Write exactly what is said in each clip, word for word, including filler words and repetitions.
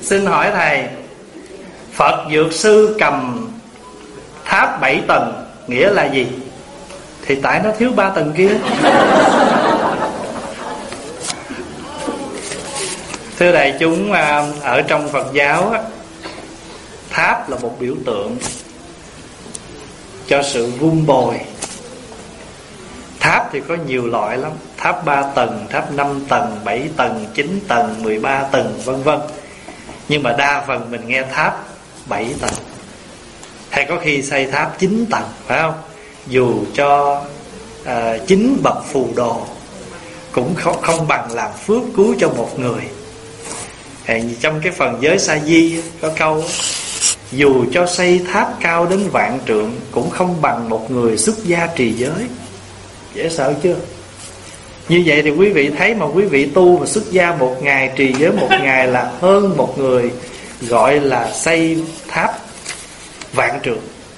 Xin hỏi thầy, Phật Dược Sư cầm tháp bảy tầng nghĩa là gì? Thì tại nó thiếu ba tầng kia. Thưa đại chúng, ở trong Phật giáo, tháp là một biểu tượng cho sự vun bồi. Tháp thì có nhiều loại lắm. Tháp ba tầng, tháp năm tầng, bảy tầng, chín tầng, mười ba tầng, vân vân. Nhưng mà đa phần mình nghe tháp bảy tầng, hay có khi xây tháp chín tầng, phải không? Dù cho à, chín bậc phù đồ cũng không, không bằng làm phước cứu cho một người. Thì trong cái phần giới sa di có câu: dù cho xây tháp cao đến vạn trượng cũng không bằng một người xuất gia trì giới. Dễ sợ chưa? Như vậy thì quý vị thấy mà quý vị tu mà xuất gia một ngày, trì giới một ngày là hơn một người gọi là xây tháp vạn trượng.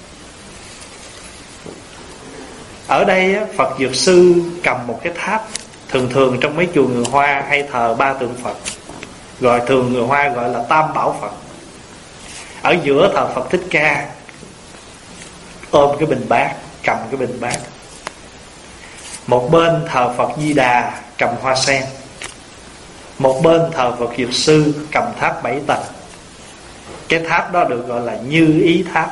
Ở đây Phật Dược Sư cầm một cái tháp. Thường thường trong mấy chùa người Hoa hay thờ ba tượng Phật, gọi thường người Hoa gọi là Tam Bảo Phật. Ở giữa thờ Phật Thích Ca, ôm cái bình bát, cầm cái bình bát. Một bên thờ Phật Di Đà cầm hoa sen, một bên thờ Phật Dược Sư cầm tháp bảy tầng. Cái tháp đó được gọi là Như Ý Tháp.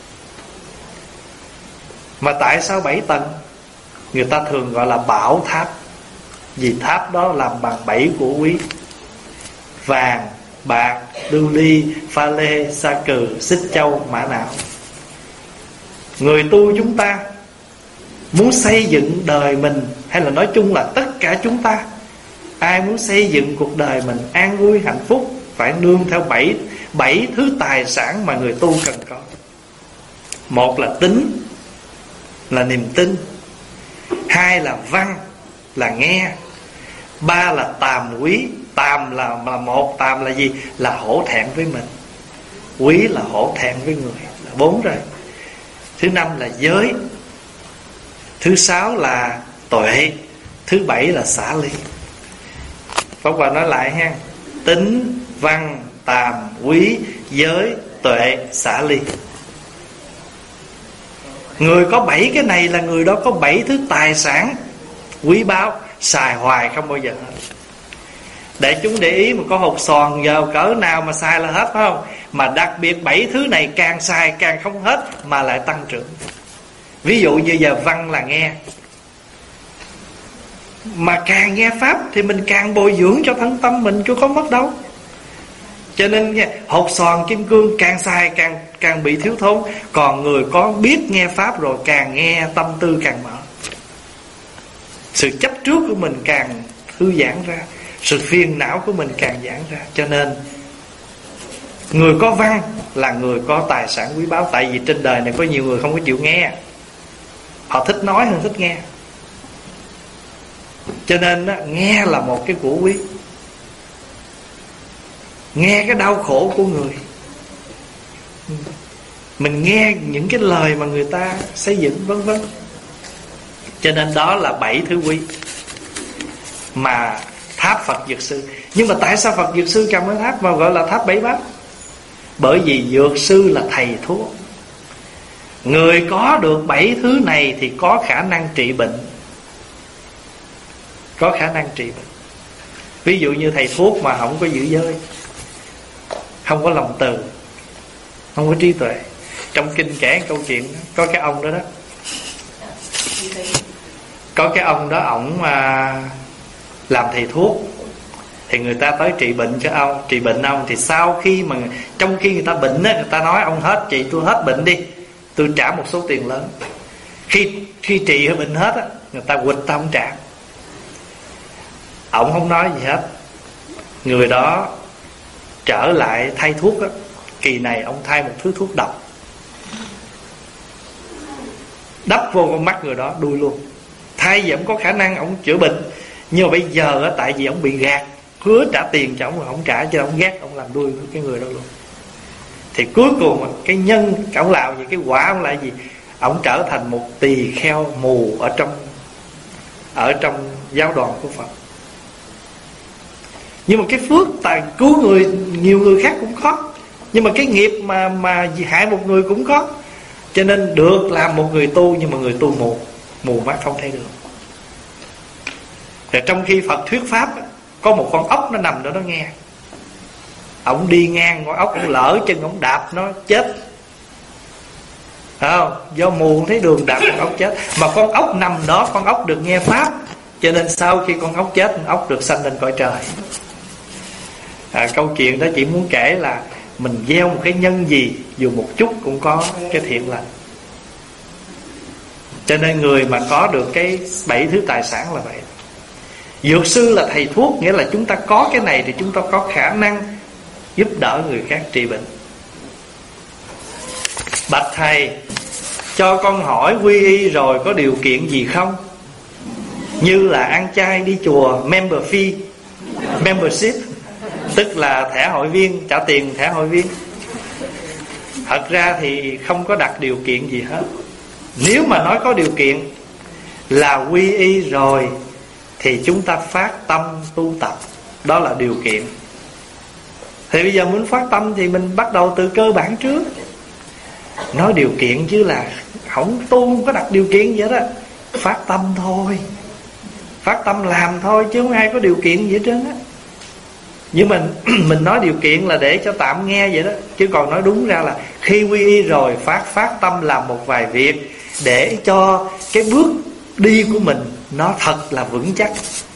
Mà tại sao bảy tầng? Người ta thường gọi là Bảo Tháp, vì tháp đó làm bằng bảy của quý: vàng, bạc, lưu ly, pha lê, sa cừ, xích châu, mã não. Người tu chúng ta muốn xây dựng đời mình, hay là nói chung là tất cả chúng ta, ai muốn xây dựng cuộc đời mình an vui hạnh phúc, phải nương theo bảy bảy thứ tài sản mà người tu cần có. Một là tín, là niềm tin. Hai là văn, là nghe. Ba là tàm quý. Tàm là, là một, tàm là gì? Là hổ thẹn với mình. Quý là hổ thẹn với người, là bốn rồi. Thứ năm là giới. Thứ sáu là tuệ. Thứ bảy là xả ly. Pháp Hòa nói lại ha: tính, văn, tàm, quý, giới, tuệ, xả ly. Người có bảy cái này là người đó có bảy thứ tài sản quý báu, xài hoài không bao giờ hết. Để chúng để ý mà có hột xoàn giờ cỡ nào mà xài là hết, phải không? Mà đặc biệt bảy thứ này càng xài càng không hết mà lại tăng trưởng. Ví dụ như giờ văn là nghe, mà càng nghe pháp thì mình càng bồi dưỡng cho thân tâm mình, chứ có mất đâu. Cho nên hột xoàn kim cương càng xài càng càng bị thiếu thốn. Còn người có biết nghe pháp rồi, càng nghe tâm tư càng mở, sự chấp trước của mình càng thư giãn ra, sự phiền não của mình càng giãn ra. Cho nên người có văn là người có tài sản quý báu. Tại vì trên đời này có nhiều người không có chịu nghe, họ thích nói hơn thích nghe. Cho nên đó, nghe là một cái của quý. Nghe cái đau khổ của người, mình nghe những cái lời mà người ta xây dựng, vân vân. Cho nên đó là bảy thứ quý mà tháp Phật Dược Sư. Nhưng mà tại sao Phật Dược Sư cầm cái tháp mà gọi là tháp bảy bát? Bởi vì Dược Sư là thầy thuốc. Người có được bảy thứ này thì có khả năng trị bệnh, có khả năng trị bệnh. Ví dụ như thầy thuốc mà không có giữ giới, không có lòng từ, không có trí tuệ. Trong kinh kể câu chuyện đó, có cái ông đó đó Có cái ông đó, ổng à, làm thầy thuốc. Thì người ta tới trị bệnh cho ông, trị bệnh ông. Thì sau khi mà trong khi người ta bệnh á, người ta nói ông hết trị tôi hết bệnh đi, tôi trả một số tiền lớn. Khi khi trị bệnh hết á, người ta quỵt ta không trả. Ổng không nói gì hết. Người đó trở lại thay thuốc á. Kỳ này ông thay một thứ thuốc độc, đắp vô con mắt người đó đuôi luôn. Thay vì ông có khả năng ông chữa bệnh, nhưng mà bây giờ á, tại vì ông bị gạt, hứa trả tiền cho ông mà không trả, cho ông ghét, ông làm đuôi với cái người đó luôn. Thì cuối cùng cái nhân ông làm gì, cái quả ông lại gì? Ông trở thành một tỳ kheo mù ở trong ở trong giáo đoàn của Phật. Nhưng mà cái phước tài cứu người nhiều người khác cũng có, nhưng mà cái nghiệp mà mà hại một người cũng có. Cho nên được làm một người tu, nhưng mà người tu mù, mù mắt không thấy được. Rồi trong khi Phật thuyết pháp, có một con ốc nó nằm đó nó nghe. Ông đi ngang con ốc, ông lỡ chân ông đạp nó chết, phải không? Do mù không thấy đường đạp con ốc chết. Mà con ốc nằm đó, con ốc được nghe pháp, cho nên sau khi con ốc chết, con ốc được sanh lên cõi trời. à, Câu chuyện đó chỉ muốn kể là mình gieo một cái nhân gì, dù một chút cũng có cái thiện lành. Cho nên người mà có được cái bảy thứ tài sản là vậy. Dược sư là thầy thuốc, nghĩa là chúng ta có cái này thì chúng ta có khả năng giúp đỡ người khác trị bệnh. Bạch thầy, cho con hỏi quy y rồi có điều kiện gì không? Như là ăn chay, đi chùa, member fee, membership, tức là thẻ hội viên, trả tiền thẻ hội viên. Thật ra thì không có đặt điều kiện gì hết. Nếu mà nói có điều kiện là quy y rồi thì chúng ta phát tâm tu tập, đó là điều kiện. Thì bây giờ muốn phát tâm thì mình bắt đầu từ cơ bản trước. Nói điều kiện chứ là không tu, không có đặt điều kiện vậy đó. Phát tâm thôi, phát tâm làm thôi, chứ không ai có điều kiện gì hết trơn á. Nhưng mình mình nói điều kiện là để cho tạm nghe vậy đó. Chứ còn nói đúng ra là khi quy y rồi phát phát tâm làm một vài việc, để cho cái bước đi của mình nó thật là vững chắc.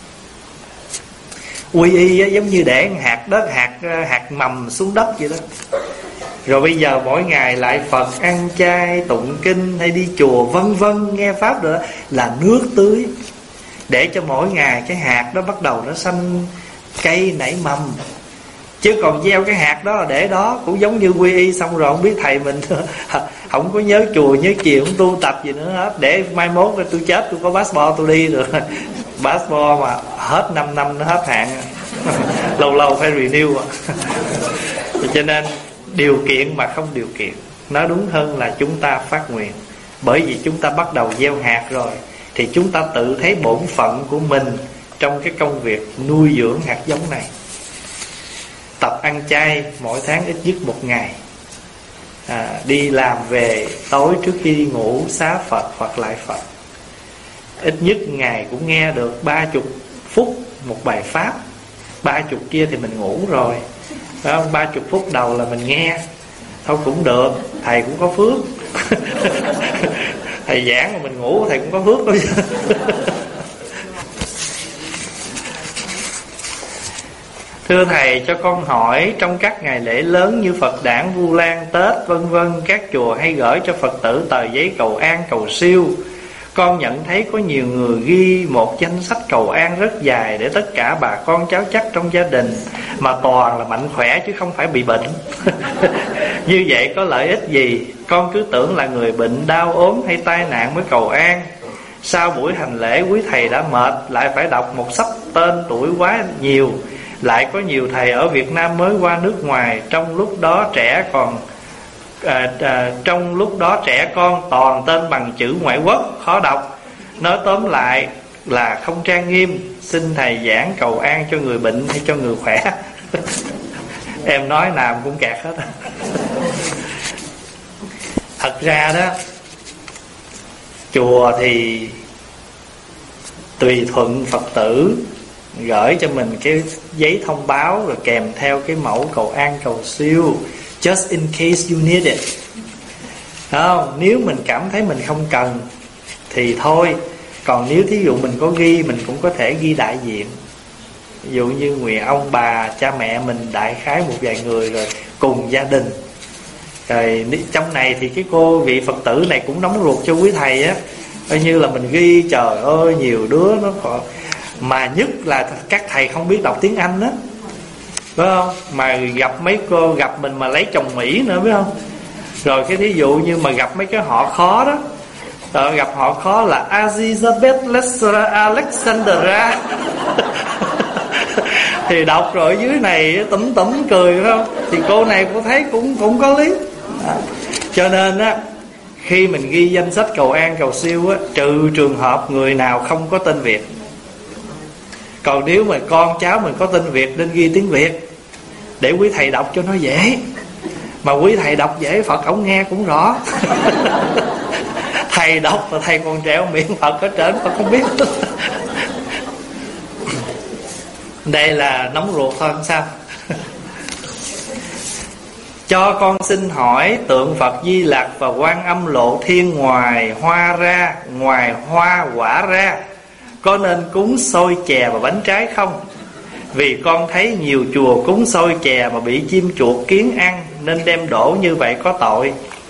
Quy y á, giống như để hạt đất, hạt hạt mầm xuống đất vậy đó. Rồi bây giờ mỗi ngày lại Phật, ăn chay, tụng kinh hay đi chùa vân vân, nghe pháp nữa, là nước tưới, để cho mỗi ngày cái hạt đó bắt đầu nó xanh cây nảy mầm. Chứ còn gieo cái hạt đó là để đó, cũng giống như quy y xong rồi không biết thầy mình không có nhớ chùa nhớ chiều, không tu tập gì nữa hết, để mai mốt rồi tôi chết tôi có passport tôi đi rồi. Passport mà hết năm năm nó hết hạn. Lâu lâu phải renew. Cho nên điều kiện mà không điều kiện, nói đúng hơn là chúng ta phát nguyện. Bởi vì chúng ta bắt đầu gieo hạt rồi thì chúng ta tự thấy bổn phận của mình trong cái công việc nuôi dưỡng hạt giống này. Tập ăn chay mỗi tháng ít nhất một ngày, à, đi làm về tối trước khi đi ngủ xá Phật hoặc lại Phật. Ít nhất ngày cũng nghe được ba chục phút một bài pháp. Ba chục kia thì mình ngủ rồi, ba chục phút đầu là mình nghe thôi cũng được, thầy cũng có phước. Thầy giảng mà mình ngủ thầy cũng có phước thôi. Thưa thầy, cho con hỏi, trong các ngày lễ lớn như Phật đản, Vu Lan, Tết vân vân, các chùa hay gửi cho Phật tử tờ giấy cầu an, cầu siêu. Con nhận thấy có nhiều người ghi một danh sách cầu an rất dài để tất cả bà con cháu chắc trong gia đình, mà toàn là mạnh khỏe chứ không phải bị bệnh. Như vậy có lợi ích gì? Con cứ tưởng là người bệnh đau ốm hay tai nạn mới cầu an. Sau buổi hành lễ quý thầy đã mệt, lại phải đọc một sắp tên tuổi quá nhiều. Lại có nhiều thầy ở Việt Nam mới qua nước ngoài, trong lúc đó trẻ còn à, à, trong lúc đó trẻ con toàn tên bằng chữ ngoại quốc khó đọc. Nói tóm lại là không trang nghiêm. Xin thầy giảng cầu an cho người bệnh hay cho người khỏe? Em nói nào cũng kẹt hết. Thật ra đó, chùa thì tùy thuận Phật tử gửi cho mình cái giấy thông báo, rồi kèm theo cái mẫu cầu an cầu siêu, just in case you need it. Không, nếu mình cảm thấy mình không cần thì thôi. Còn nếu thí dụ mình có ghi, mình cũng có thể ghi đại diện. Ví dụ như nguyện ông bà, cha mẹ mình, đại khái một vài người rồi cùng gia đình. Rồi trong này thì cái cô vị Phật tử này cũng nóng ruột cho quý thầy á, coi như là mình ghi, trời ơi nhiều đứa nó còn... Mà nhất là các thầy không biết đọc tiếng Anh đó, phải không? Mà gặp mấy cô gặp mình mà lấy chồng Mỹ nữa, biết không? Rồi cái thí dụ như mà gặp mấy cái họ khó đó, rồi gặp họ khó là Elizabeth Alexandra. Thì đọc rồi dưới này tủm tủm cười, phải không? Thì cô này cô thấy cũng cũng có lý. Đó. Cho nên á, khi mình ghi danh sách cầu an cầu siêu á, trừ trường hợp người nào không có tên Việt. Còn nếu mà con cháu mình có tên Việt nên ghi tiếng Việt để quý thầy đọc cho nó dễ. Mà quý thầy đọc dễ, Phật ổng nghe cũng rõ. Thầy đọc mà thầy còn trẹo miệng Phật ở trển, Phật không biết. Đây là nóng ruột thôi, không sao. Cho con xin hỏi tượng Phật Di Lặc và Quan Âm Lộ Thiên ngoài hoa ra, ngoài hoa quả ra, có nên cúng xôi chè và bánh trái không? Vì con thấy nhiều chùa cúng xôi chè mà bị chim chuột kiến ăn, nên đem đổ như vậy có tội.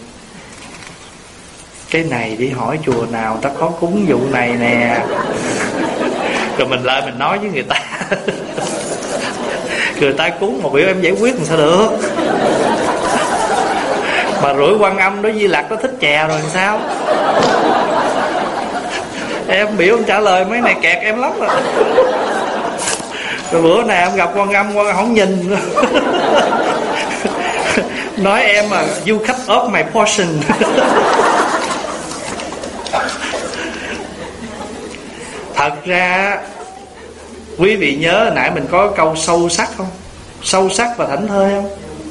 Cái này đi hỏi chùa nào ta có cúng vụ này nè. Rồi mình lại mình nói với người ta. Người ta cúng mà biểu em giải quyết làm sao được. Mà rủi Quan Âm đó Di Lặc nó thích chè rồi làm sao? Em biểu em trả lời mấy này kẹt em lắm rồi. Rồi bữa nay em gặp Quan Âm, Quan Âm không nhìn. Nói em mà you cut off my portion. Thật ra quý vị nhớ hồi nãy mình có câu sâu sắc không? Sâu sắc và thảnh thơi không?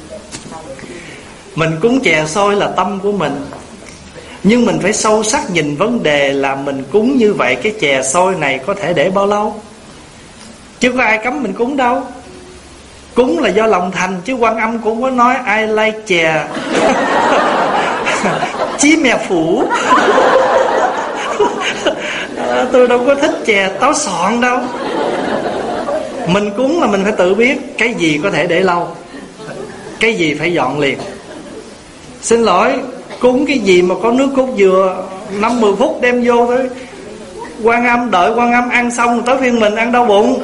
Mình cúng chè xôi là tâm của mình, nhưng mình phải sâu sắc nhìn vấn đề là mình cúng như vậy, cái chè xôi này có thể để bao lâu? Chứ có ai cấm mình cúng đâu. Cúng là do lòng thành, chứ Quan Âm cũng có nói I like chè chí mè phủ. Tôi đâu có thích chè táo sọn đâu. Mình cúng là mình phải tự biết cái gì có thể để lâu, cái gì phải dọn liền. Xin lỗi, cúng cái gì mà có nước cốt dừa năm mười phút đem vô thôi. Quan Âm đợi Quan Âm ăn xong tới phiên mình ăn đau bụng.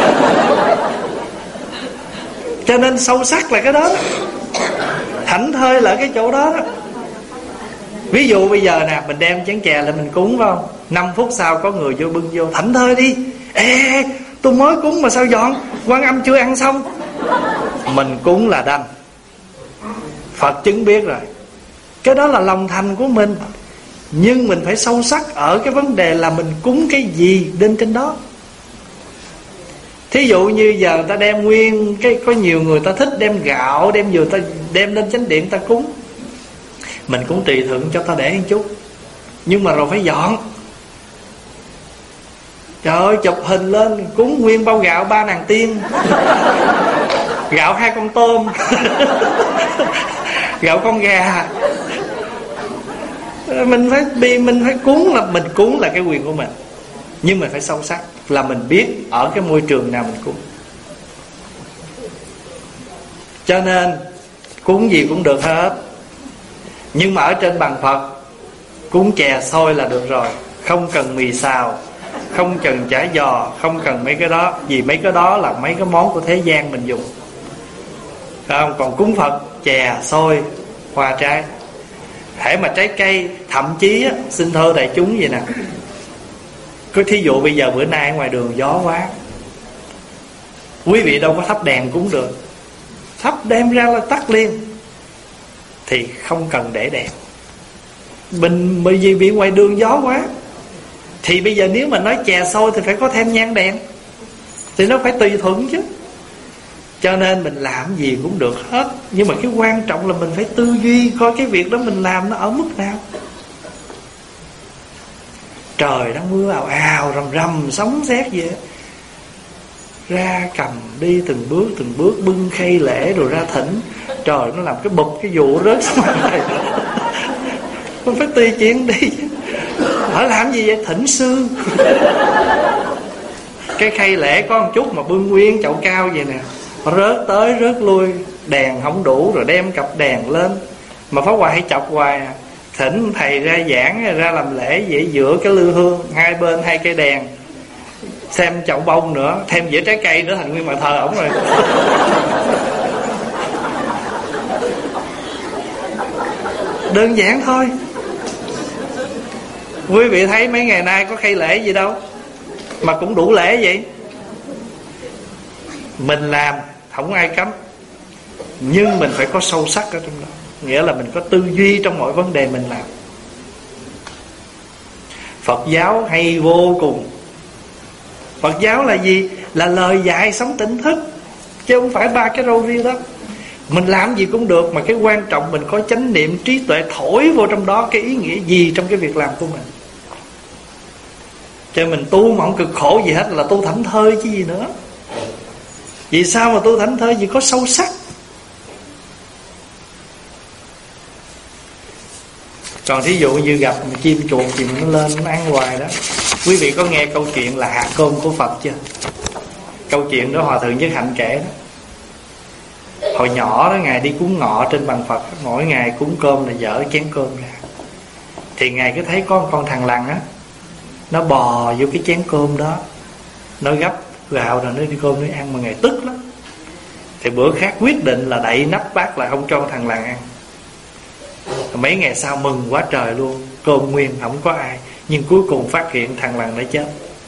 Cho nên sâu sắc là cái đó, thảnh thơi là cái chỗ đó, đó. Ví dụ bây giờ nè, mình đem chén chè lại mình cúng phải không? Năm phút sau có người vô bưng vô, thảnh thơi đi. Ê, tôi mới cúng mà sao dọn? Quan Âm chưa ăn xong. Mình cúng là đành, Phật chứng biết rồi. Cái đó là lòng thành của mình. Nhưng mình phải sâu sắc ở cái vấn đề là mình cúng cái gì lên trên đó. Thí dụ như giờ người ta đem nguyên cái, có nhiều người ta thích đem gạo, đem vừa ta đem lên chánh điện ta cúng. Mình cũng tùy thuận cho ta để một chút, nhưng mà rồi phải dọn. Trời ơi, chụp hình lên cúng nguyên bao gạo ba nàng tiên. Gạo hai con tôm. Gạo con gà. Mình phải bị mình phải cúng là mình cúng là cái quyền của mình, nhưng mình phải sâu sắc là mình biết ở cái môi trường nào mình cúng. Cho nên cúng gì cũng được hết, nhưng mà ở trên bàn Phật cúng chè xôi là được rồi. Không cần mì xào, không cần chả giò, không cần mấy cái đó. Vì mấy cái đó là mấy cái món của thế gian mình dùng, không? Còn cúng Phật chè xôi hoa trái. Hễ mà trái cây, thậm chí á, xin thơ đại chúng vậy nè, có thí dụ bây giờ bữa nay ngoài đường gió quá, quý vị đâu có thắp đèn cúng được, thắp đem ra là tắt liền, thì không cần để đèn. Mình bởi vì bị ngoài đường gió quá, thì bây giờ nếu mà nói chè xôi thì phải có thêm nhang đèn, thì nó phải tùy thuận chứ. Cho nên mình làm gì cũng được hết, nhưng mà cái quan trọng là mình phải tư duy coi cái việc đó mình làm nó ở mức nào. Trời đang mưa ào ào rầm rầm sóng sét vậy, ra cầm đi từng bước từng bước bưng khay lễ rồi ra thỉnh. Trời, nó làm cái bụp cái vụ rớt xuống này. Không phải tùy chuyện đi. Ở làm gì vậy? Thỉnh sư. Cái khay lễ có một chút mà bưng nguyên chậu cao vậy nè, rớt tới rớt lui, đèn không đủ rồi đem cặp đèn lên. Mà Pháp Hòa hay chọc hoài à. Thỉnh thầy ra giảng, ra làm lễ vậy, giữa cái lư hương hai bên hai cây đèn, xem chậu bông nữa, thêm dĩa trái cây nữa, thành nguyên bàn thờ ổng rồi. Đơn giản thôi. Quý vị thấy mấy ngày nay có khay lễ gì đâu mà cũng đủ lễ vậy. Mình làm không ai cấm, nhưng mình phải có sâu sắc ở trong đó, nghĩa là mình có tư duy trong mọi vấn đề mình làm. Phật giáo hay vô cùng. Phật giáo là gì? Là lời dạy sống tỉnh thức, chứ không phải ba cái râu ria đó. Mình làm gì cũng được, mà cái quan trọng mình có chánh niệm trí tuệ thổi vô trong đó cái ý nghĩa gì trong cái việc làm của mình. Cho mình tu mà không cực khổ gì hết, là tu thảnh thơi chứ gì nữa. Vì sao mà tu thảnh thơi? Vì có sâu sắc. Còn thí dụ như gặp chim chuột thì nó lên nó ăn hoài đó. Quý vị có nghe câu chuyện là hạt cơm của Phật chưa? Câu chuyện đó Hòa Thượng Nhất Hạnh kể đó. Hồi nhỏ đó Ngài đi cúng ngọ trên bàn Phật, mỗi ngày cúng cơm là dở chén cơm ra. Thì Ngài cứ thấy có một con thằng lằn á, nó bò vô cái chén cơm đó, nó gấp gạo rồi nó đi cơm nó ăn, mà Ngài tức lắm. Thì bữa khác quyết định là đậy nắp bát lại, không cho thằng lằn ăn. Mấy ngày sau mừng quá trời luôn, cơm nguyên không có ai. Nhưng cuối cùng phát hiện thằng lằn đã chết.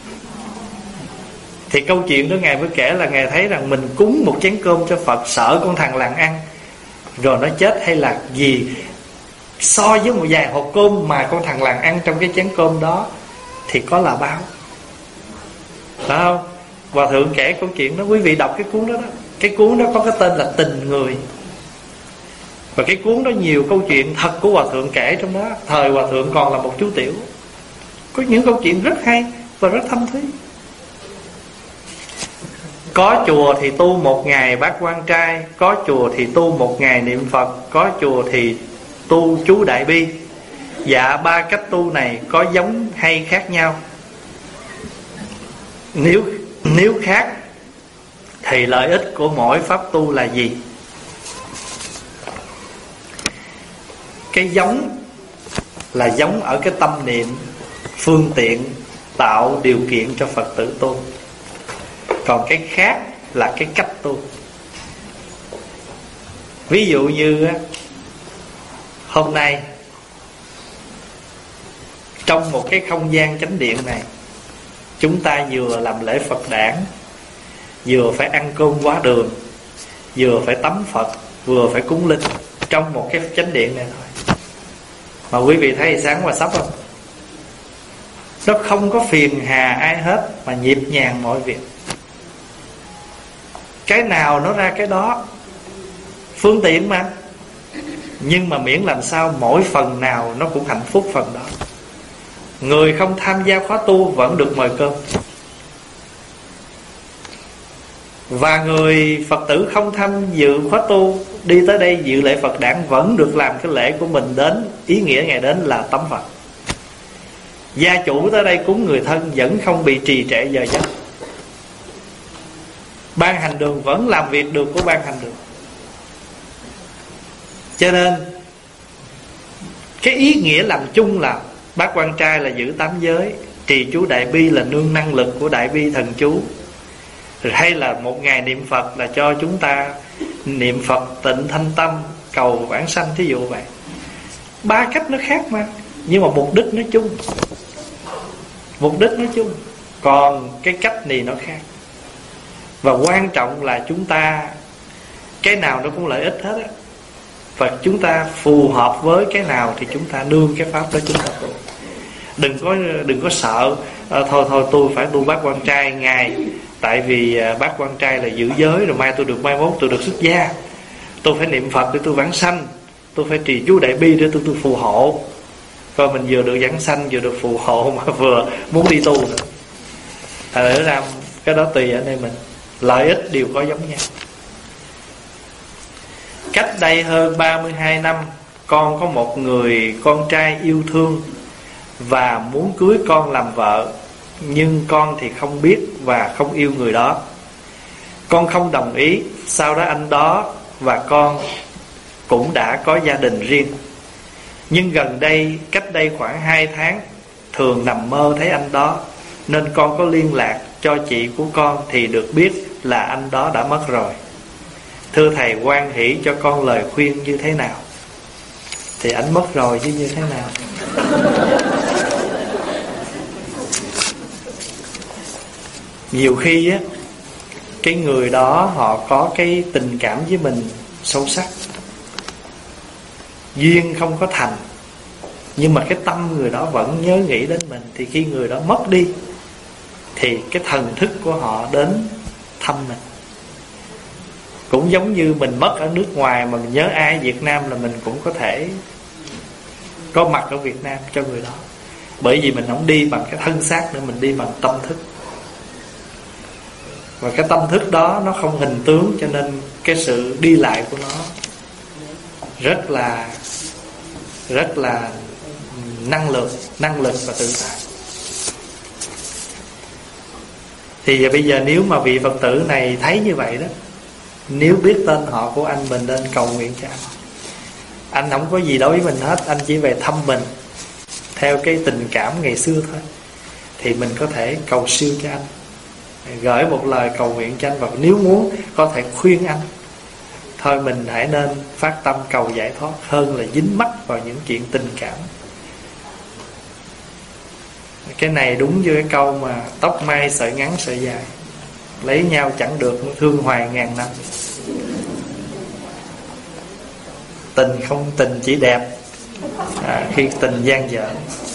Thì câu chuyện đó Ngài mới kể là Ngài thấy rằng mình cúng một chén cơm cho Phật, sợ con thằng lằn ăn rồi nó chết, hay là gì so với một vài hộp cơm mà con thằng lằn ăn trong cái chén cơm đó thì có là bao. Phải không? Hòa Thượng kể câu chuyện đó, quý vị đọc cái cuốn đó đó. Cái cuốn đó có cái tên là Tình Người. Và cái cuốn đó nhiều câu chuyện thật của Hòa Thượng kể trong đó. Thời Hòa Thượng còn là một chú tiểu, có những câu chuyện rất hay và rất thâm thúy. Có chùa thì tu một ngày bát quan trai, có chùa thì tu một ngày niệm Phật, có chùa thì tu chú Đại Bi. Dạ ba cách tu này có giống hay khác nhau? Nếu nếu khác thì lợi ích của mỗi pháp tu là gì? Cái giống là giống ở cái tâm niệm, phương tiện tạo điều kiện cho Phật tử tu. Còn cái khác là cái cách tu. Ví dụ như hôm nay trong một cái không gian chánh điện này, chúng ta vừa làm lễ Phật đản, vừa phải ăn cơm quá đường, vừa phải tắm Phật, vừa phải cúng linh, trong một cái chánh điện này thôi. Mà quý vị thấy sáng qua sắp không? Nó không có phiền hà ai hết, mà nhịp nhàng mọi việc. Cái nào nó ra cái đó, phương tiện mà. Nhưng mà miễn làm sao mỗi phần nào nó cũng hạnh phúc phần đó. Người không tham gia khóa tu vẫn được mời cơm, và người Phật tử không tham dự khóa tu đi tới đây dự lễ Phật đản vẫn được làm cái lễ của mình đến. Ý nghĩa ngày đến là tắm Phật. Gia chủ tới đây cúng người thân vẫn không bị trì trệ giờ giấc. Ban hành đường vẫn làm việc được của ban hành đường. Cho nên cái ý nghĩa làm chung là bát quan trai là giữ tám giới, trì chú Đại Bi là nương năng lực của Đại Bi thần chú, hay là một ngày niệm Phật là cho chúng ta niệm Phật tịnh thanh tâm cầu vãng sanh. Thí dụ vậy. Ba cách nó khác mà, nhưng mà mục đích nó chung. Mục đích nó chung, còn cái cách này nó khác. Và quan trọng là chúng ta, cái nào nó cũng lợi ích hết á, và chúng ta phù hợp với cái nào thì chúng ta nương cái pháp đó chúng ta tu. Đừng có đừng có sợ à, thôi thôi tôi phải tu bát quan trai ngày, tại vì à, bát quan trai là giữ giới, rồi mai tôi được mai mốt tôi được xuất gia, tôi phải niệm Phật để tôi vãng sanh, tôi phải trì chú Đại Bi để tôi tôi phù hộ. Coi mình vừa được vãng sanh, vừa được phù hộ, mà vừa muốn đi tu nữa. Thật ra cái đó tùy ở đây mình. Lợi ích đều có giống nhau. Cách đây hơn ba mươi hai năm, con có một người con trai yêu thương và muốn cưới con làm vợ, nhưng con thì không biết và không yêu người đó. Con không đồng ý. Sau đó anh đó và con cũng đã có gia đình riêng. Nhưng gần đây, cách đây khoảng hai tháng, thường nằm mơ thấy anh đó, nên con có liên lạc cho chị của con thì được biết là anh đó đã mất rồi. Thưa thầy, hoan hỷ cho con lời khuyên như thế nào? Thì anh mất rồi chứ như thế nào? Nhiều khi á, cái người đó họ có cái tình cảm với mình sâu sắc, duyên không có thành, nhưng mà cái tâm người đó vẫn nhớ nghĩ đến mình. Thì khi người đó mất đi thì cái thần thức của họ đến thăm mình. Cũng giống như mình mất ở nước ngoài mà mình nhớ ai ở Việt Nam là mình cũng có thể có mặt ở Việt Nam cho người đó. Bởi vì mình không đi bằng cái thân xác nữa, mình đi bằng tâm thức. Và cái tâm thức đó nó không hình tướng, cho nên cái sự đi lại của nó rất là Rất là năng lực Năng lực và tự tại. Thì bây giờ nếu mà vị Phật tử này thấy như vậy đó, nếu biết tên họ của anh, mình nên cầu nguyện cho anh. Anh không có gì đối với mình hết, anh chỉ về thăm mình theo cái tình cảm ngày xưa thôi. Thì mình có thể cầu siêu cho anh, gửi một lời cầu nguyện cho anh. Và nếu muốn có thể khuyên anh, thôi mình hãy nên phát tâm cầu giải thoát, hơn là dính mắc vào những chuyện tình cảm. Cái này đúng như cái câu mà tóc mai sợi ngắn sợi dài, lấy nhau chẳng được thương hoài ngàn năm. Tình không tình chỉ đẹp à, khi tình gian dở.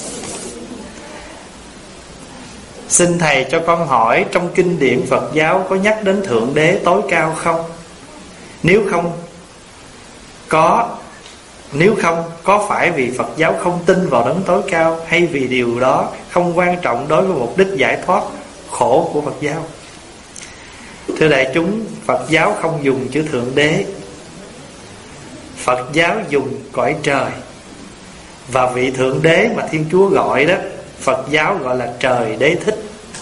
Xin thầy cho con hỏi, trong kinh điển Phật giáo có nhắc đến Thượng Đế tối cao không? Nếu không có Nếu không có phải vì Phật giáo không tin vào đấng tối cao, hay vì điều đó không quan trọng đối với mục đích giải thoát khổ của Phật giáo? Thưa đại chúng, Phật giáo không dùng chữ Thượng Đế. Phật giáo dùng cõi trời. Và vị Thượng Đế mà Thiên Chúa gọi đó, Phật giáo gọi là Trời Đế Thích.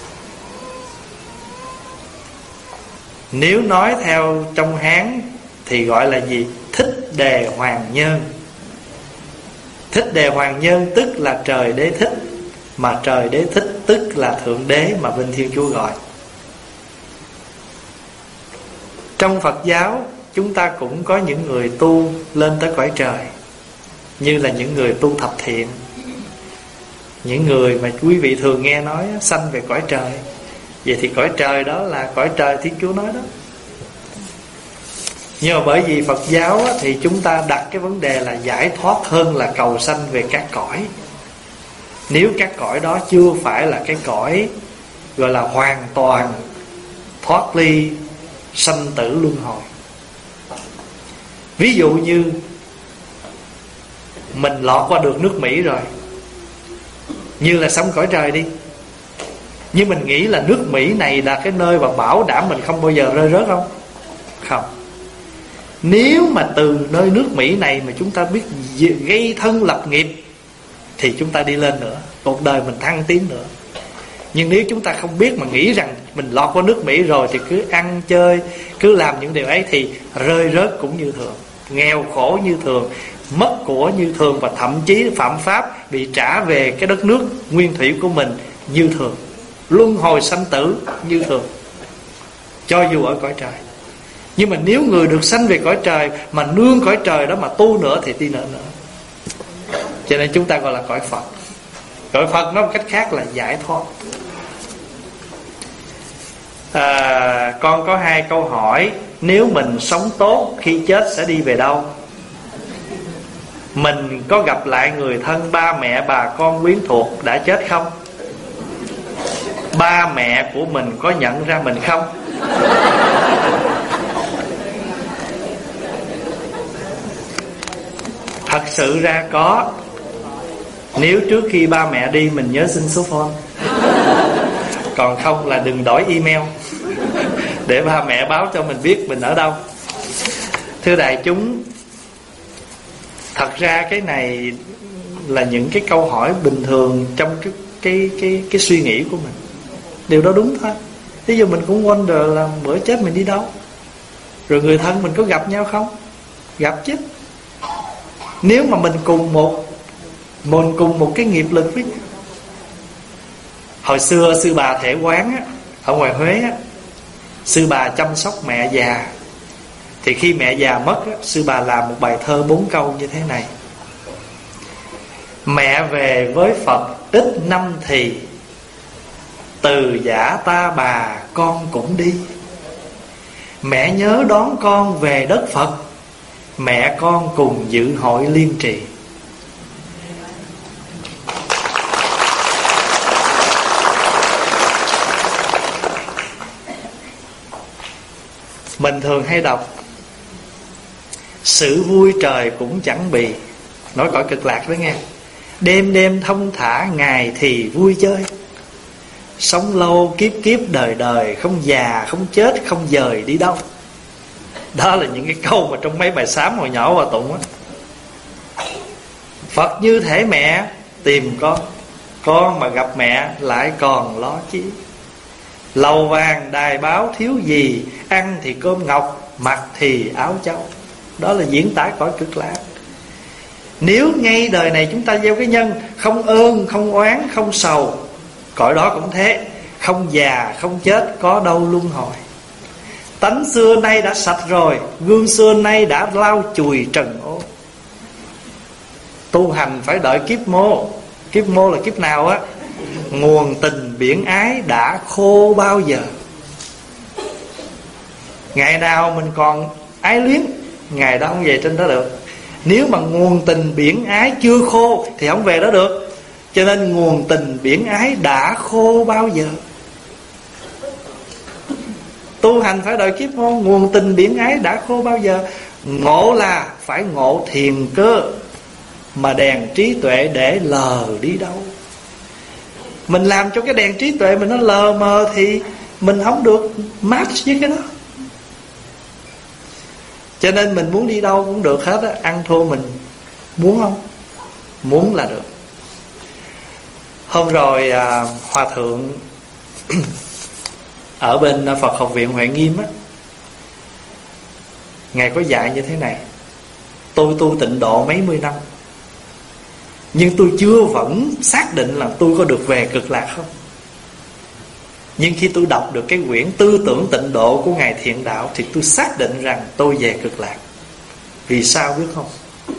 Nếu nói theo trong Hán thì gọi là gì? Thích Đề Hoàng Nhân. Thích Đề Hoàng Nhân tức là Trời Đế Thích, mà Trời Đế Thích tức là Thượng Đế mà bên Thiên Chúa gọi. Trong Phật giáo chúng ta cũng có những người tu lên tới cõi trời, như là những người tu thập thiện, những người mà quý vị thường nghe nói sanh về cõi trời. Vậy thì cõi trời đó là cõi trời Thiên Chúa nói đó. Nhưng mà bởi vì Phật giáo thì chúng ta đặt cái vấn đề là giải thoát hơn là cầu sanh về các cõi. Nếu các cõi đó chưa phải là cái cõi gọi là hoàn toàn thoát ly sanh tử luân hồi. Ví dụ như mình lọt qua được nước Mỹ rồi, như là sống cõi trời đi, nhưng mình nghĩ là nước Mỹ này là cái nơi mà bảo đảm mình không bao giờ rơi rớt không? Không. Nếu mà từ nơi nước Mỹ này mà chúng ta biết gây thân lập nghiệp thì chúng ta đi lên nữa, cuộc đời mình thăng tiến nữa. Nhưng nếu chúng ta không biết mà nghĩ rằng mình lọt qua nước Mỹ rồi thì cứ ăn chơi, cứ làm những điều ấy thì rơi rớt cũng như thường, nghèo khổ như thường, mất của như thường, và thậm chí phạm pháp bị trả về cái đất nước nguyên thủy của mình như thường, luân hồi sanh tử như thường, cho dù ở cõi trời. Nhưng mà nếu người được sanh về cõi trời mà nương cõi trời đó mà tu nữa thì đi nữa nữa. Cho nên chúng ta gọi là cõi Phật. Cõi Phật nói một cách khác là giải thoát. à, Con có hai câu hỏi. Nếu mình sống tốt, khi chết sẽ đi về đâu? Mình có gặp lại người thân, ba mẹ, bà con, quyến thuộc đã chết không? Ba mẹ của mình có nhận ra mình không? Thật sự ra có. Nếu trước khi ba mẹ đi mình nhớ xin số phone, còn không là đừng đổi email để ba mẹ báo cho mình biết mình ở đâu. Thưa đại chúng, thật ra cái này là những cái câu hỏi bình thường trong cái cái cái cái suy nghĩ của mình. Điều đó đúng thôi. Ví dụ mình cũng wonder là bữa chết mình đi đâu, rồi người thân mình có gặp nhau không? Gặp chứ. Nếu mà mình cùng một mình cùng một cái nghiệp lực với nhau. Hồi xưa sư bà Thể Quán á, ở ngoài Huế á, sư bà chăm sóc mẹ già. Thì khi mẹ già mất á, sư bà làm một bài thơ bốn câu như thế này: mẹ về với Phật ít năm thì, từ giả ta bà con cũng đi. Mẹ nhớ đón con về đất Phật, mẹ con cùng dự hội liên trì. Mình thường hay đọc sự vui trời cũng chẳng bì, nói cõi cực lạc đó nghe. Đêm đêm thông thả, ngày thì vui chơi. Sống lâu kiếp kiếp đời đời, không già không chết, không dời đi đâu. Đó là những cái câu mà trong mấy bài sám hồi nhỏ Hòa tụng á. Phật như thể mẹ tìm con, con mà gặp mẹ lại còn lo chi. Lầu vàng đài báo thiếu gì, ăn thì cơm ngọc, mặc thì áo châu. Đó là diễn tả cõi cực lạc. Nếu ngay đời này chúng ta gieo cái nhân không ơn, không oán, không sầu, cõi đó cũng thế, không già, không chết, có đâu luân hồi. Tánh xưa nay đã sạch rồi, gương xưa nay đã lau chùi trần ô. Tu hành phải đợi kiếp mô. Kiếp mô là kiếp nào á? Nguồn tình biển ái đã khô bao giờ. Ngày nào mình còn ái luyến, ngày đó không về trên đó được. Nếu mà nguồn tình biển ái chưa khô thì không về đó được. Cho nên nguồn tình biển ái đã khô bao giờ. Tu hành phải đợi kiếp mô. Nguồn tình biển ái đã khô bao giờ. Ngộ là phải ngộ thiền cơ, mà đèn trí tuệ để lờ đi đâu. Mình làm cho cái đèn trí tuệ mình nó lờ mờ thì mình không được match với cái đó. Cho nên mình muốn đi đâu cũng được hết á. Ăn thua mình muốn không? Muốn là được. Hôm rồi à, Hòa thượng ở bên Phật học viện Huệ Nghiêm á, Ngài có dạy như thế này: tôi tu tịnh độ mấy mươi năm, nhưng tôi chưa vẫn xác định là tôi có được về cực lạc không. Nhưng khi tôi đọc được cái quyển Tư tưởng tịnh độ của Ngài Thiện Đạo thì tôi xác định rằng tôi về cực lạc. Vì sao biết không?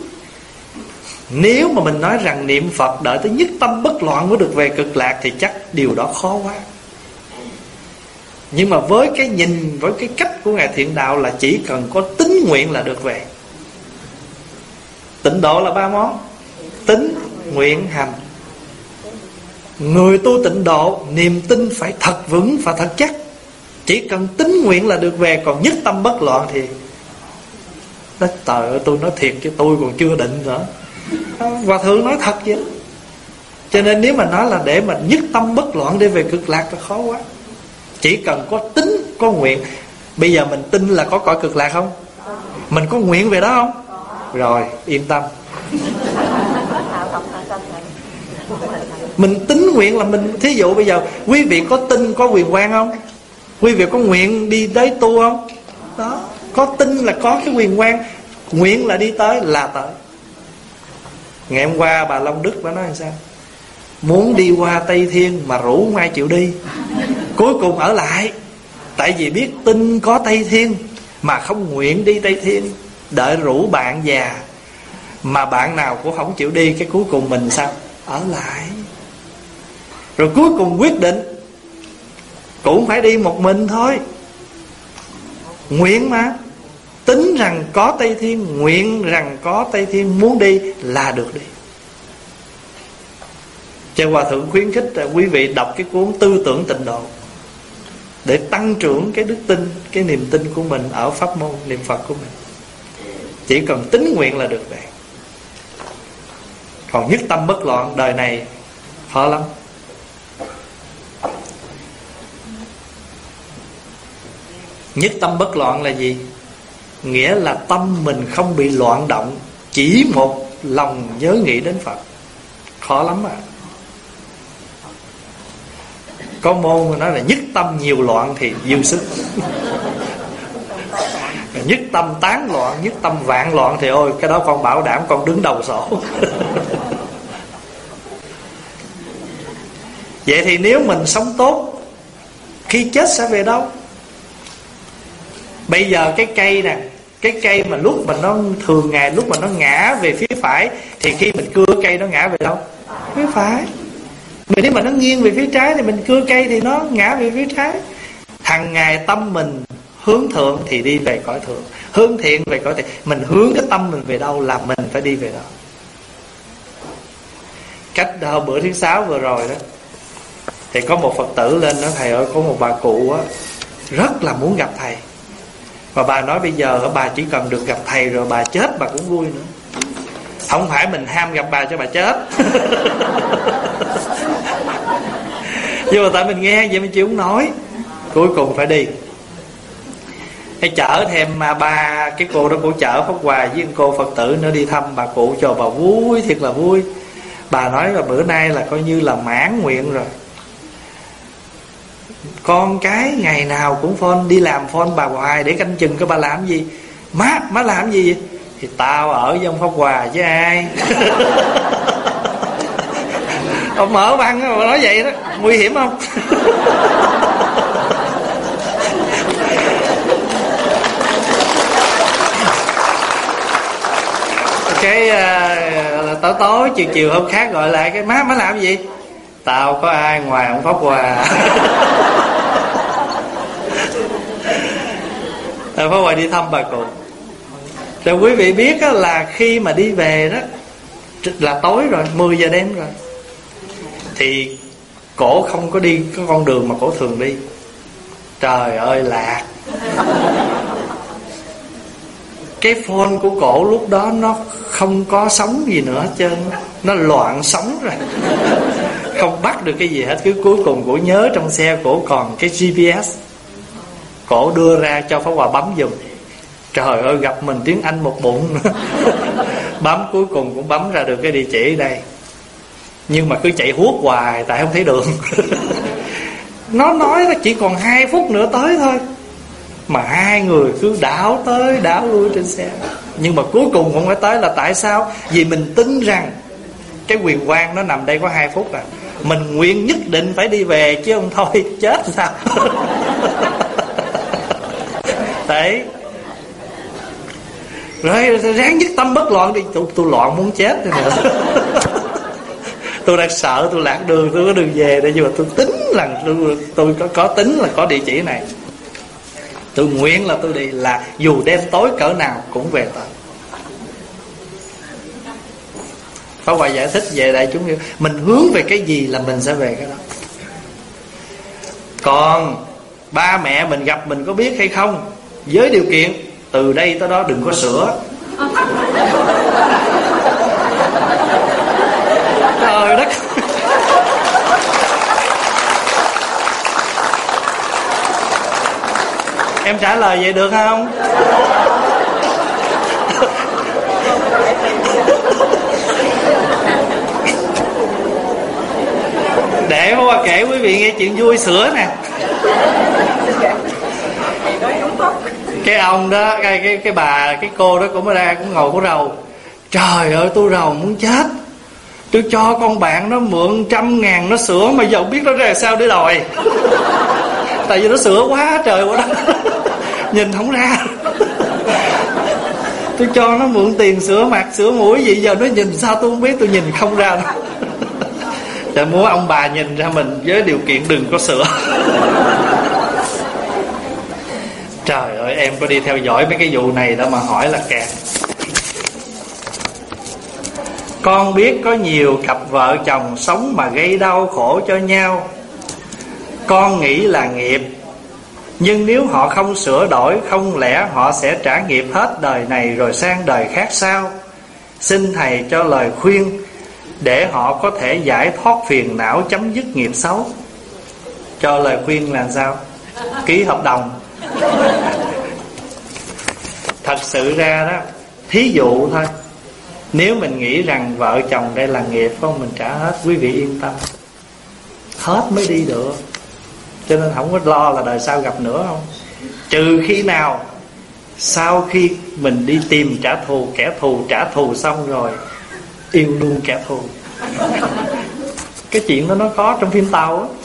Nếu mà mình nói rằng niệm Phật đợi tới nhất tâm bất loạn mới được về cực lạc thì chắc điều đó khó quá. Nhưng mà với cái nhìn, với cái cách của Ngài Thiện Đạo là chỉ cần có tín nguyện là được về. Tịnh độ là ba món: tín, nguyện, hành. Người tu tịnh độ niềm tin phải thật vững và thật chắc. Chỉ cần tín nguyện là được về. Còn nhất tâm bất loạn thì nói, trời ơi tôi nói thiệt chứ tôi còn chưa định nữa. Hòa thượng nói thật vậy. Cho nên nếu mà nói là để mà nhất tâm bất loạn để về cực lạc là khó quá. Chỉ cần có tín, có nguyện. Bây giờ mình tin là có cõi cực lạc không? Mình có nguyện về đó không? Rồi yên tâm. Mình tín nguyện là mình. Thí dụ bây giờ quý vị có tin có quyền quan không? Quý vị có nguyện đi tới tu không? Đó. Có tin là có cái quyền quan, nguyện là đi tới là tới. Ngày hôm qua bà Long Đức bà nói làm sao? Muốn đi qua Tây Thiên mà rủ không ai chịu đi. Cuối cùng ở lại. Tại vì biết tin có Tây Thiên mà không nguyện đi Tây Thiên. Đợi rủ bạn già mà bạn nào cũng không chịu đi. Cái cuối cùng mình sao? Ở lại. Rồi cuối cùng quyết định cũng phải đi một mình thôi. Nguyện mà. Tính rằng có Tây Thiên, nguyện rằng có Tây Thiên, muốn đi là được đi. Cho Hòa thượng khuyến khích là quý vị đọc cái cuốn Tư tưởng tịnh độ để tăng trưởng cái đức tin, cái niềm tin của mình ở pháp môn niệm Phật của mình. Chỉ cần tín nguyện là được vậy. Còn nhất tâm bất loạn đời này khó lắm. Nhất tâm bất loạn là gì? Nghĩa là tâm mình không bị loạn động, chỉ một lòng nhớ nghĩ đến Phật. Khó lắm à. Có môn mà nói là nhất tâm nhiều loạn thì dư sức. Nhất tâm tán loạn, nhất tâm vạn loạn thì ôi cái đó con bảo đảm con đứng đầu sổ. Vậy thì nếu mình sống tốt, khi chết sẽ về đâu? Bây giờ cái cây nè, cái cây mà lúc mà nó thường ngày lúc mà nó ngã về phía phải thì khi mình cưa cây nó ngã về đâu? Phía phải. Mà nếu mà nó nghiêng về phía trái thì mình cưa cây thì nó ngã về phía trái. Hằng ngày tâm mình hướng thượng thì đi về cõi thượng, hướng thiện về cõi thiện. Mình hướng cái tâm mình về đâu là mình phải đi về đó. Cách hôm bữa thứ sáu vừa rồi đó thì có một Phật tử lên nói: thầy ơi, có một bà cụ á rất là muốn gặp thầy. Và bà nói bây giờ bà chỉ cần được gặp thầy rồi bà chết bà cũng vui nữa. Không phải mình ham gặp bà cho bà chết. Nhưng mà tại mình nghe vậy mình chịu không nói, cuối cùng phải đi. Hay chở thêm mà ba cái cô đó, cô chở Pháp Hòa với cô Phật tử nữa đi thăm bà cụ cho bà vui, thiệt là vui. Bà nói là bữa nay là coi như là mãn nguyện rồi. Con cái ngày nào cũng phone, đi làm phone bà hoài để canh chừng coi bà làm gì. Má, má làm gì vậy? Thì tao ở với ông Pháp Hòa với ai. Ông mở băng mà nói vậy đó, nguy hiểm không? Cái uh, tối tối chiều chiều hôm khác gọi lại cái má má làm gì? Tao có ai ngoài ông Pháp Hòa. Pháp Hòa đi thăm bà cụ. Rồi quý vị biết đó, là khi mà đi về đó là tối rồi, mười giờ đêm rồi, thì cổ không có đi cái con đường mà cổ thường đi. Trời ơi lạc. Cái phone của cổ lúc đó nó không có sóng gì nữa hết trơn, nó loạn sóng rồi, không bắt được cái gì hết. Cứ cuối cùng cổ nhớ trong xe cổ còn cái giê pê ét, cổ đưa ra cho Pháp Hòa bấm giùm. Trời ơi, gặp mình tiếng Anh một bụng. Bấm cuối cùng cũng bấm ra được cái địa chỉ ở đây. Nhưng mà cứ chạy huốt hoài tại không thấy đường. Nó nói là chỉ còn hai phút nữa tới thôi, mà hai người cứ đảo tới đảo lui trên xe. Nhưng mà cuối cùng không phải tới là tại sao? Vì mình tin rằng cái quyền quan nó nằm đây có hai phút à. Mình nguyện nhất định phải đi về chứ không thôi chết sao. Đấy. Rồi ráng nhất tâm bất loạn đi. Tôi, tôi loạn muốn chết rồi nữa. Tôi đang sợ tôi lạc đường, tôi có đường về đây. Nhưng mà tôi tính là tôi, tôi có, có tính là có địa chỉ này. Tôi nguyện là tôi đi, là dù đêm tối cỡ nào cũng về tới. Pháp Hòa giải thích về đại chúng, mình hướng về cái gì là mình sẽ về cái đó. Còn ba mẹ mình gặp mình có biết hay không, với điều kiện từ đây tới đó đừng có sửa. Trời đất. Em trả lời vậy được không? Để Pháp Hòa kể quý vị nghe chuyện vui sữa nè. Cái ông đó, cái, cái, cái bà, cái cô đó cũng ra, cũng ngồi cũng rầu. Trời ơi, tôi rầu muốn chết. Tôi cho con bạn nó mượn trăm ngàn nó sửa, mà giờ không biết nó ra sao để đòi. Tại vì nó sửa quá trời quá đó. Nhìn không ra. Tôi cho nó mượn tiền sửa mặt, sửa mũi gì, giờ nó nhìn sao tôi không biết, tôi nhìn không ra đâu. Để muốn ông bà nhìn ra mình với điều kiện đừng có sửa. Trời ơi, em có đi theo dõi mấy cái vụ này đó mà hỏi là kẹt. Con biết có nhiều cặp vợ chồng sống mà gây đau khổ cho nhau. Con nghĩ là nghiệp, nhưng nếu họ không sửa đổi, không lẽ họ sẽ trả nghiệp hết đời này rồi sang đời khác sao? Xin Thầy cho lời khuyên để họ có thể giải thoát phiền não, chấm dứt nghiệp xấu. Cho lời khuyên là sao? Ký hợp đồng. Thật sự ra đó, thí dụ thôi, nếu mình nghĩ rằng vợ chồng đây là nghiệp, không mình trả hết, quý vị yên tâm, hết mới đi được. Cho nên không có lo là đời sau gặp nữa không. Trừ khi nào sau khi mình đi tìm trả thù, kẻ thù trả thù xong rồi yêu luôn kẻ thù. Cái chuyện đó nó có trong phim Tàu á.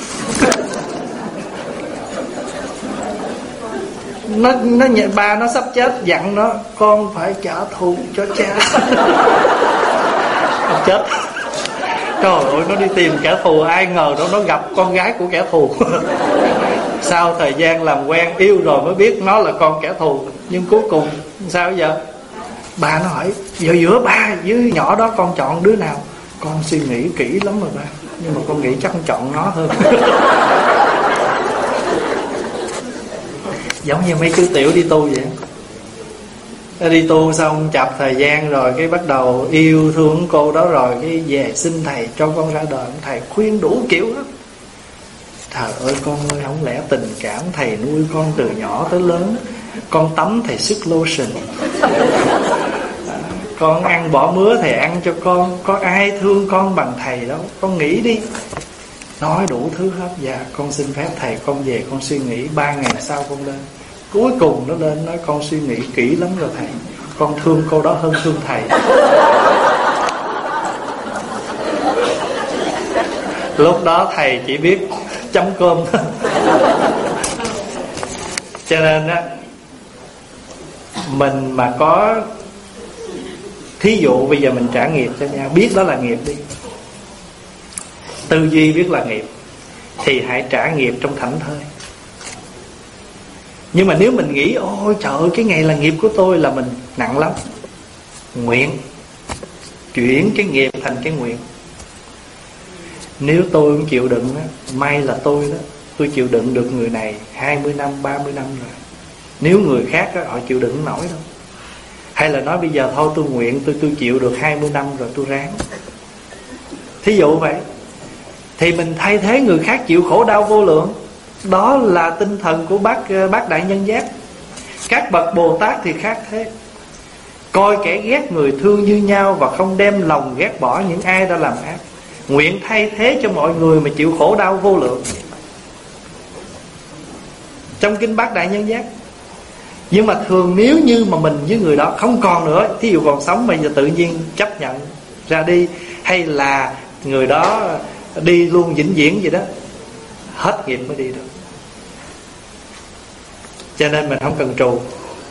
Nó, nó ba nó sắp chết dặn nó, con phải trả thù cho cha. Chết. Trời ơi, nó đi tìm kẻ thù, ai ngờ đâu nó gặp con gái của kẻ thù. Sau thời gian làm quen yêu rồi mới biết nó là con kẻ thù. Nhưng cuối cùng sao giờ? Bà nó hỏi, giờ giữa ba với nhỏ đó con chọn đứa nào? Con suy nghĩ kỹ lắm rồi ba, nhưng mà con nghĩ chắc con chọn nó hơn. Giống như mấy chú tiểu đi tu vậy. Đi tu xong chập thời gian rồi cái bắt đầu yêu thương cô đó, rồi cái về xin thầy cho con ra đời. Thầy khuyên đủ kiểu hết. Trời ơi con ơi, không lẽ tình cảm thầy nuôi con từ nhỏ tới lớn, con tắm thầy sức lotion, con ăn bỏ mứa thầy ăn cho con, có ai thương con bằng thầy đâu, con nghĩ đi. Nói đủ thứ hết. Dạ con xin phép thầy, con về con suy nghĩ. Ba ngày sau con lên. Cuối cùng nó lên nói con suy nghĩ kỹ lắm rồi thầy, con thương cô đó hơn thương thầy. Lúc đó thầy chỉ biết chấm cơm. Cho nên á, mình mà có, thí dụ bây giờ mình trả nghiệp cho nhau, biết đó là nghiệp đi, tư duy biết là nghiệp, thì hãy trả nghiệp trong thảnh thơi. Nhưng mà nếu mình nghĩ ôi trời ơi cái ngày là nghiệp của tôi, là mình nặng lắm. Nguyện, chuyển cái nghiệp thành cái nguyện. Nếu tôi không chịu đựng đó, may là tôi đó, tôi chịu đựng được người này hai mươi năm, ba mươi năm rồi. Nếu người khác đó, họ chịu đựng không nổi đâu. Hay là nói bây giờ thôi tôi nguyện, tôi tôi chịu được hai mươi năm rồi, tôi ráng. Thí dụ vậy. Thì mình thay thế người khác chịu khổ đau vô lượng. Đó là tinh thần của bác, bác Đại Nhân Giác. Các bậc Bồ Tát thì khác thế. Coi kẻ ghét người thương như nhau, và không đem lòng ghét bỏ những ai đã làm ác. Nguyện thay thế cho mọi người mà chịu khổ đau vô lượng. Trong kinh Bát Đại Nhân Giác. Nhưng mà thường nếu như mà mình với người đó không còn nữa, thí dụ còn sống bây giờ tự nhiên chấp nhận ra đi, hay là người đó đi luôn vĩnh viễn gì đó, hết nghiệp mới đi được. Cho nên mình không cần trù,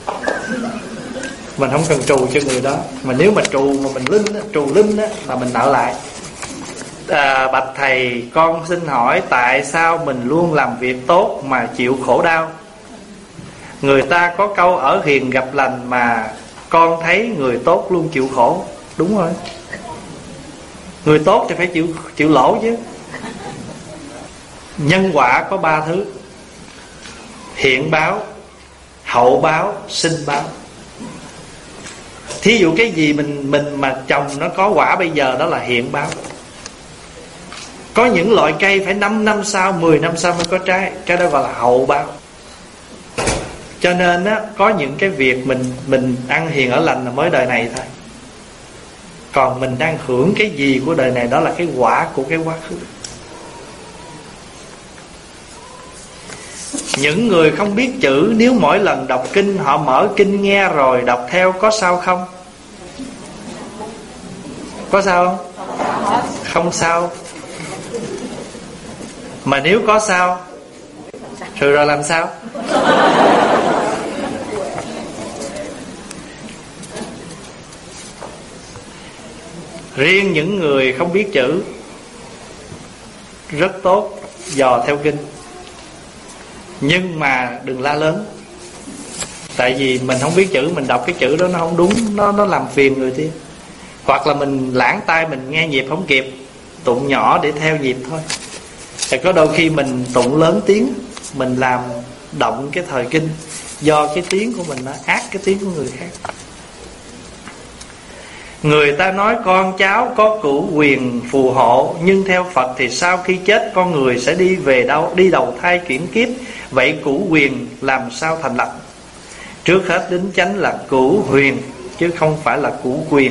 mình không cần trù cho người đó. Mà nếu mà trù mà mình linh đó, trù linh đó, là mình nợ lại. à, Bạch thầy, con xin hỏi tại sao mình luôn làm việc tốt mà chịu khổ đau? Người ta có câu ở hiền gặp lành, mà con thấy người tốt luôn chịu khổ. Đúng rồi, người tốt thì phải chịu chịu lỗ chứ. Nhân quả có ba thứ: hiện báo, hậu báo, sinh báo. Thí dụ cái gì mình mình mà trồng nó có quả bây giờ, đó là hiện báo. Có những loại cây phải năm năm sau, mười năm sau mới có trái, cái đó gọi là hậu báo. Cho nên á, có những cái việc mình mình ăn hiền ở lành là mới đời này thôi. Còn mình đang hưởng cái gì của đời này, đó là cái quả của cái quá khứ. Những người không biết chữ, nếu mỗi lần đọc kinh họ mở kinh nghe rồi đọc theo, có sao không? Có sao không? Không sao. Mà nếu có sao, rồi rồi làm sao? Riêng những người không biết chữ rất tốt dò theo kinh, nhưng mà đừng la lớn. Tại vì mình không biết chữ, mình đọc cái chữ đó nó không đúng, Nó nó làm phiền người kia. Hoặc là mình lãng tai, mình nghe nhịp không kịp, tụng nhỏ để theo nhịp thôi. Thì có đôi khi mình tụng lớn tiếng, mình làm động cái thời kinh, do cái tiếng của mình nó ác cái tiếng của người khác. Người ta nói con cháu có cửu quyền phù hộ, nhưng theo Phật thì sau khi chết con người sẽ đi về đâu, đi đầu thai chuyển kiếp. Vậy cửu quyền làm sao thành lập? Trước hết đính chánh là cửu huyền, chứ không phải là cửu quyền.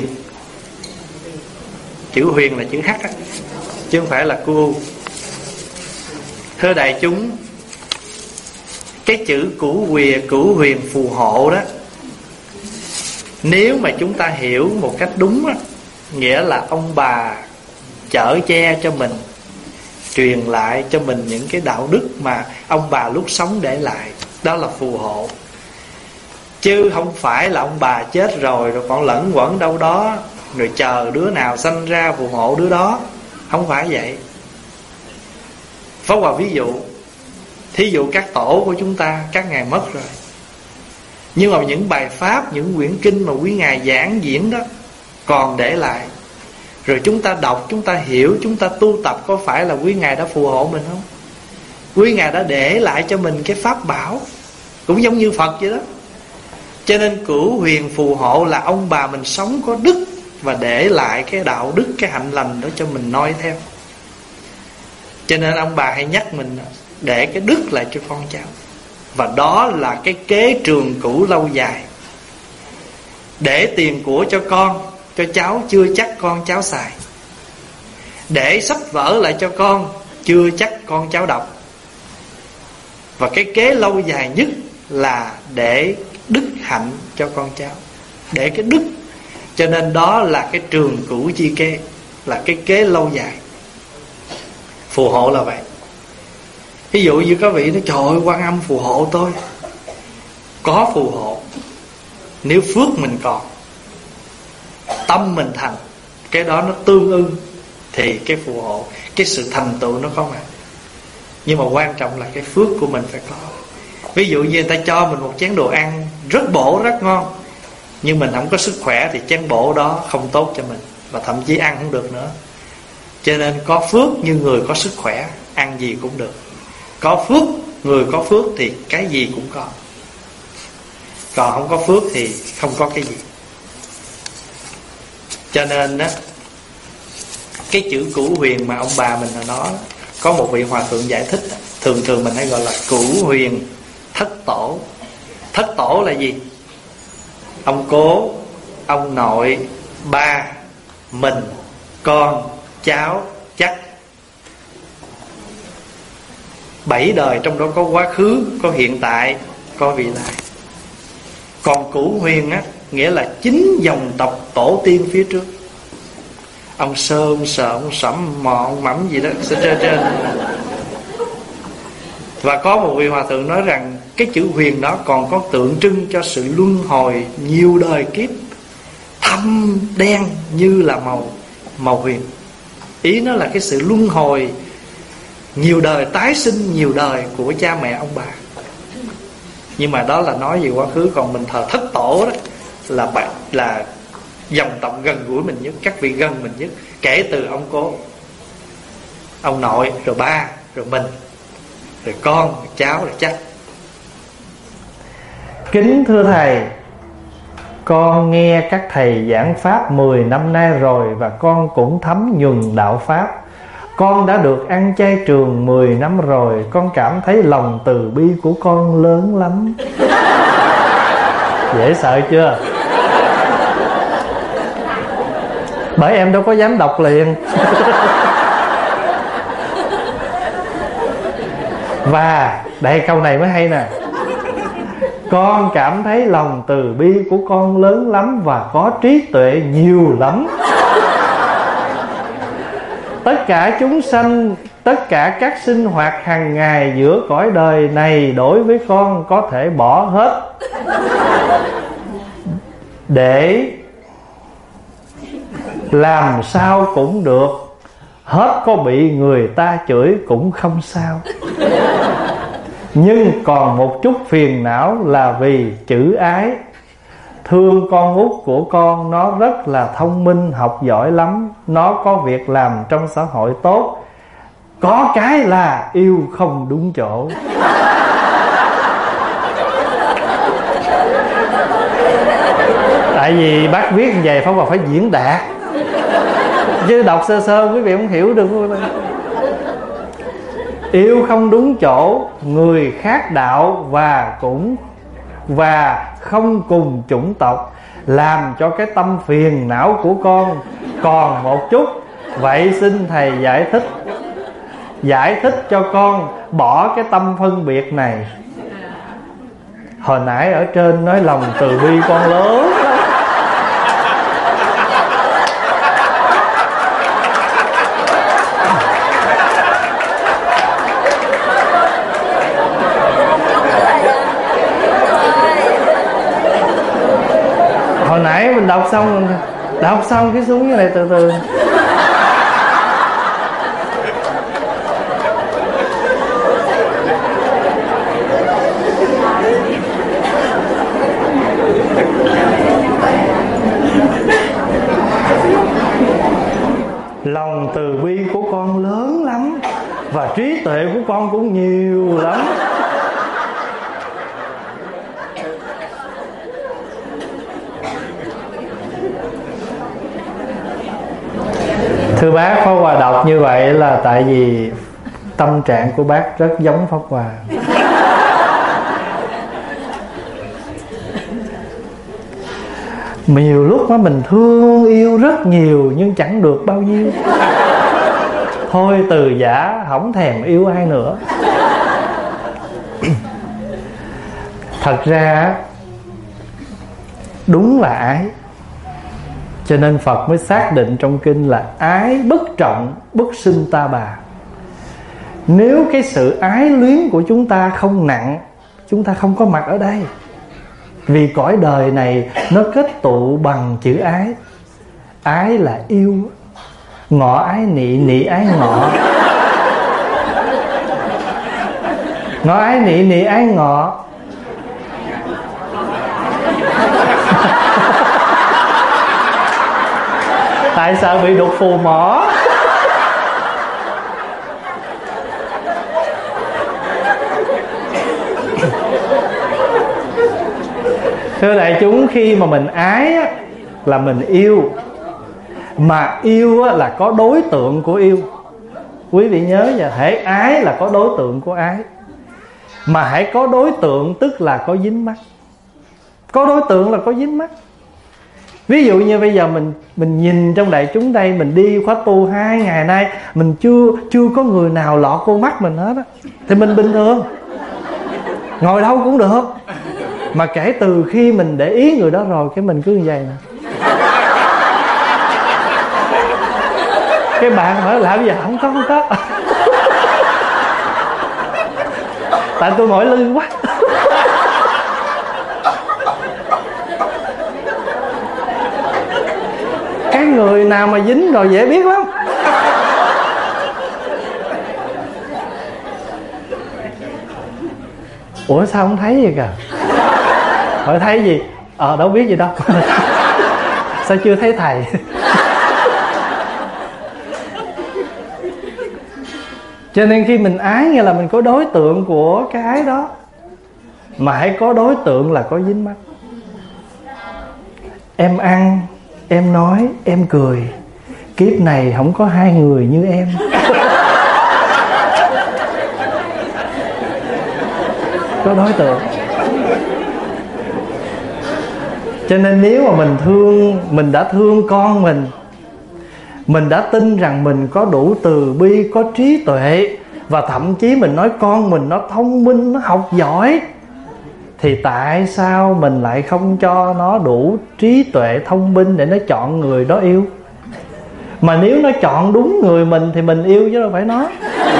Chữ huyền là chữ H á, chứ không phải là cu. Thưa đại chúng, cái chữ cửu quyền, cửu huyền phù hộ đó, nếu mà chúng ta hiểu một cách đúng á, nghĩa là ông bà chở che cho mình, truyền lại cho mình những cái đạo đức mà ông bà lúc sống để lại. Đó là phù hộ. Chứ không phải là ông bà chết rồi rồi còn lẫn quẩn đâu đó, rồi chờ đứa nào sanh ra phù hộ đứa đó. Không phải vậy. Pháp Hòa ví dụ, thí dụ các tổ của chúng ta, các ngài mất rồi, nhưng mà những bài pháp, những quyển kinh mà quý ngài giảng diễn đó còn để lại. Rồi chúng ta đọc, chúng ta hiểu, chúng ta tu tập, có phải là quý ngài đã phù hộ mình không? Quý ngài đã để lại cho mình cái pháp bảo. cũng giống như Phật vậy đó. Cho nên cửu huyền phù hộ là ông bà mình sống có đức, và để lại cái đạo đức, cái hạnh lành đó cho mình noi theo. Cho nên ông bà hay nhắc mình để cái đức lại cho con cháu. Và đó là cái kế trường cửu lâu dài. Để tiền của cho con, cho cháu chưa chắc con cháu xài. Để sách vở lại cho con, chưa chắc con cháu đọc. Và cái kế lâu dài nhất là để đức hạnh cho con cháu, để cái đức. Cho nên đó là cái trường cửu chi kế, là cái kế lâu dài. Phù hộ là vậy. Ví dụ như các vị nói trời ơi Quan Âm phù hộ tôi, có phù hộ nếu phước mình còn, tâm mình thành, cái đó nó tương ưng, thì cái phù hộ, cái sự thành tựu nó có mặt. Nhưng mà quan trọng là cái phước của mình phải có. Ví dụ như người ta cho mình một chén đồ ăn rất bổ, rất ngon, nhưng mình không có sức khỏe thì chén bổ đó không tốt cho mình, và thậm chí ăn không được nữa. Cho nên có phước như người có sức khỏe, ăn gì cũng được. Có phước, người có phước thì cái gì cũng có. Còn không có phước thì không có cái gì. Cho nên đó, cái chữ cửu huyền mà ông bà mình nói, có một vị hòa thượng giải thích, thường thường mình hay gọi là cửu huyền thất tổ. Thất tổ là gì? Ông cố, ông nội, ba, mình, con, cháu, chắc. Bảy đời, trong đó có quá khứ, có hiện tại, có vị lai. Còn cửu huyền á, nghĩa là chín dòng tộc tổ tiên phía trước. Ông Sơ, ông Sợ, ông Sẩm, Mò, ông Mẫm gì đó sẽ trên trên. Và có một vị hòa thượng nói rằng cái chữ huyền đó còn có tượng trưng cho sự luân hồi nhiều đời kiếp, thâm đen như là màu màu huyền. Ý nó là cái sự luân hồi nhiều đời, tái sinh nhiều đời của cha mẹ ông bà. Nhưng mà đó là nói về quá khứ. Còn mình thờ thất tổ đó là bạn, là dòng tộc gần gũi mình nhất, các vị gần mình nhất, kể từ ông cố, ông nội, rồi ba, rồi mình, rồi con, rồi cháu, rồi chắc. Kính thưa thầy, con nghe các thầy giảng pháp mười năm nay rồi, và con cũng thấm nhuần đạo pháp. Con đã được ăn chay trường mười năm rồi, con cảm thấy lòng từ bi của con lớn lắm. Dễ sợ chưa? Bởi em đâu có dám đọc liền. Và đây câu này mới hay nè. Con cảm thấy lòng từ bi của con lớn lắm và có trí tuệ nhiều lắm. Tất cả chúng sanh, tất cả các sinh hoạt hàng ngày giữa cõi đời này đối với con có thể bỏ hết, để làm sao cũng được, hết có bị người ta chửi cũng không sao. Nhưng còn một chút phiền não là vì chữ ái. Thương con út của con, nó rất là thông minh, học giỏi lắm, nó có việc làm trong xã hội tốt. Có cái là yêu không đúng chỗ. Tại vì bác viết như vậy phải vào phải diễn đạt, chứ đọc sơ sơ quý vị không hiểu được. Yêu không đúng chỗ, người khác đạo và cũng và không cùng chủng tộc, làm cho cái tâm phiền não của con còn một chút. Vậy xin thầy giải thích Giải thích cho con bỏ cái tâm phân biệt này. Hồi nãy ở trên nói lòng từ bi con lớn. Hồi nãy mình đọc xong Đọc xong cái xuống như này từ từ. Lòng từ bi của con lớn lắm và trí tuệ của con cũng nhiều lắm. Thưa bác, Pháp Hòa đọc như vậy là tại vì tâm trạng của bác rất giống Pháp Hòa. Nhiều lúc đó mình thương yêu rất nhiều nhưng chẳng được bao nhiêu. Thôi từ giả, không thèm yêu ai nữa. Thật ra đúng là ái. Cho nên Phật mới xác định trong kinh là ái bất trọng, bất sinh ta bà. Nếu cái sự ái luyến của chúng ta không nặng, chúng ta không có mặt ở đây. Vì cõi đời này nó kết tụ bằng chữ ái. Ái là yêu. Ngọ ái nị, nị ái ngọ. Ngọ ái nị, nị ái ngọ. Tại sao bị đục phù mỏ? Thưa đại chúng, khi mà mình ái á, là mình yêu. Mà yêu á, là có đối tượng của yêu. Quý vị nhớ nha, hễ ái là có đối tượng của ái. Mà hãy có đối tượng tức là có dính mắc. Có đối tượng là có dính mắc. Ví dụ như bây giờ mình mình nhìn trong đại chúng đây, mình đi khóa tu hai ngày nay, mình chưa chưa có người nào lọt vô mắt mình hết á, thì mình bình thường, ngồi đâu cũng được. Mà kể từ khi mình để ý người đó rồi, cái mình cứ như vậy nè. Cái bạn hỏi làm gì? Không có, không có. Tại tôi mỏi lưng quá. Cái người nào mà dính rồi dễ biết lắm. Ủa sao không thấy gì cả? Hỏi thấy gì? Ờ đâu biết gì đâu. Sao chưa thấy thầy? Cho nên khi mình ái nghĩa là mình có đối tượng của cái ái đó. Mà hãy có đối tượng là có dính mắc. Em ăn, em nói, em cười, kiếp này không có hai người như em. Có đối tượng. Cho nên nếu mà mình thương, mình đã thương con mình, mình đã tin rằng mình có đủ từ bi, có trí tuệ, và thậm chí mình nói con mình nó thông minh, nó học giỏi, thì tại sao mình lại không cho nó đủ trí tuệ, thông minh để nó chọn người đó yêu? Mà nếu nó chọn đúng người mình thì mình yêu chứ đâu phải nó.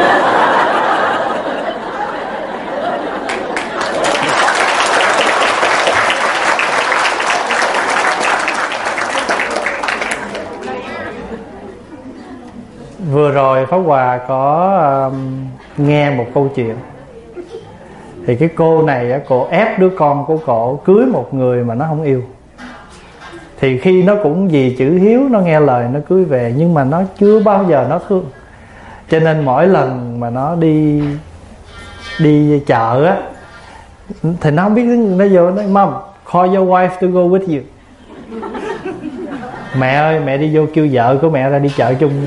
Vừa rồi Pháp Hòa có um, nghe một câu chuyện. Thì cái cô này cô ép đứa con của cổ cưới một người mà nó không yêu. Thì khi nó cũng vì chữ hiếu, nó nghe lời nó cưới về, nhưng mà nó chưa bao giờ nó thương. Cho nên mỗi lần mà nó đi đi chợ á, thì nó không biết, nó vô nói Mom, call your wife to go with you. Mẹ ơi, mẹ đi vô kêu vợ của mẹ ra đi chợ chung.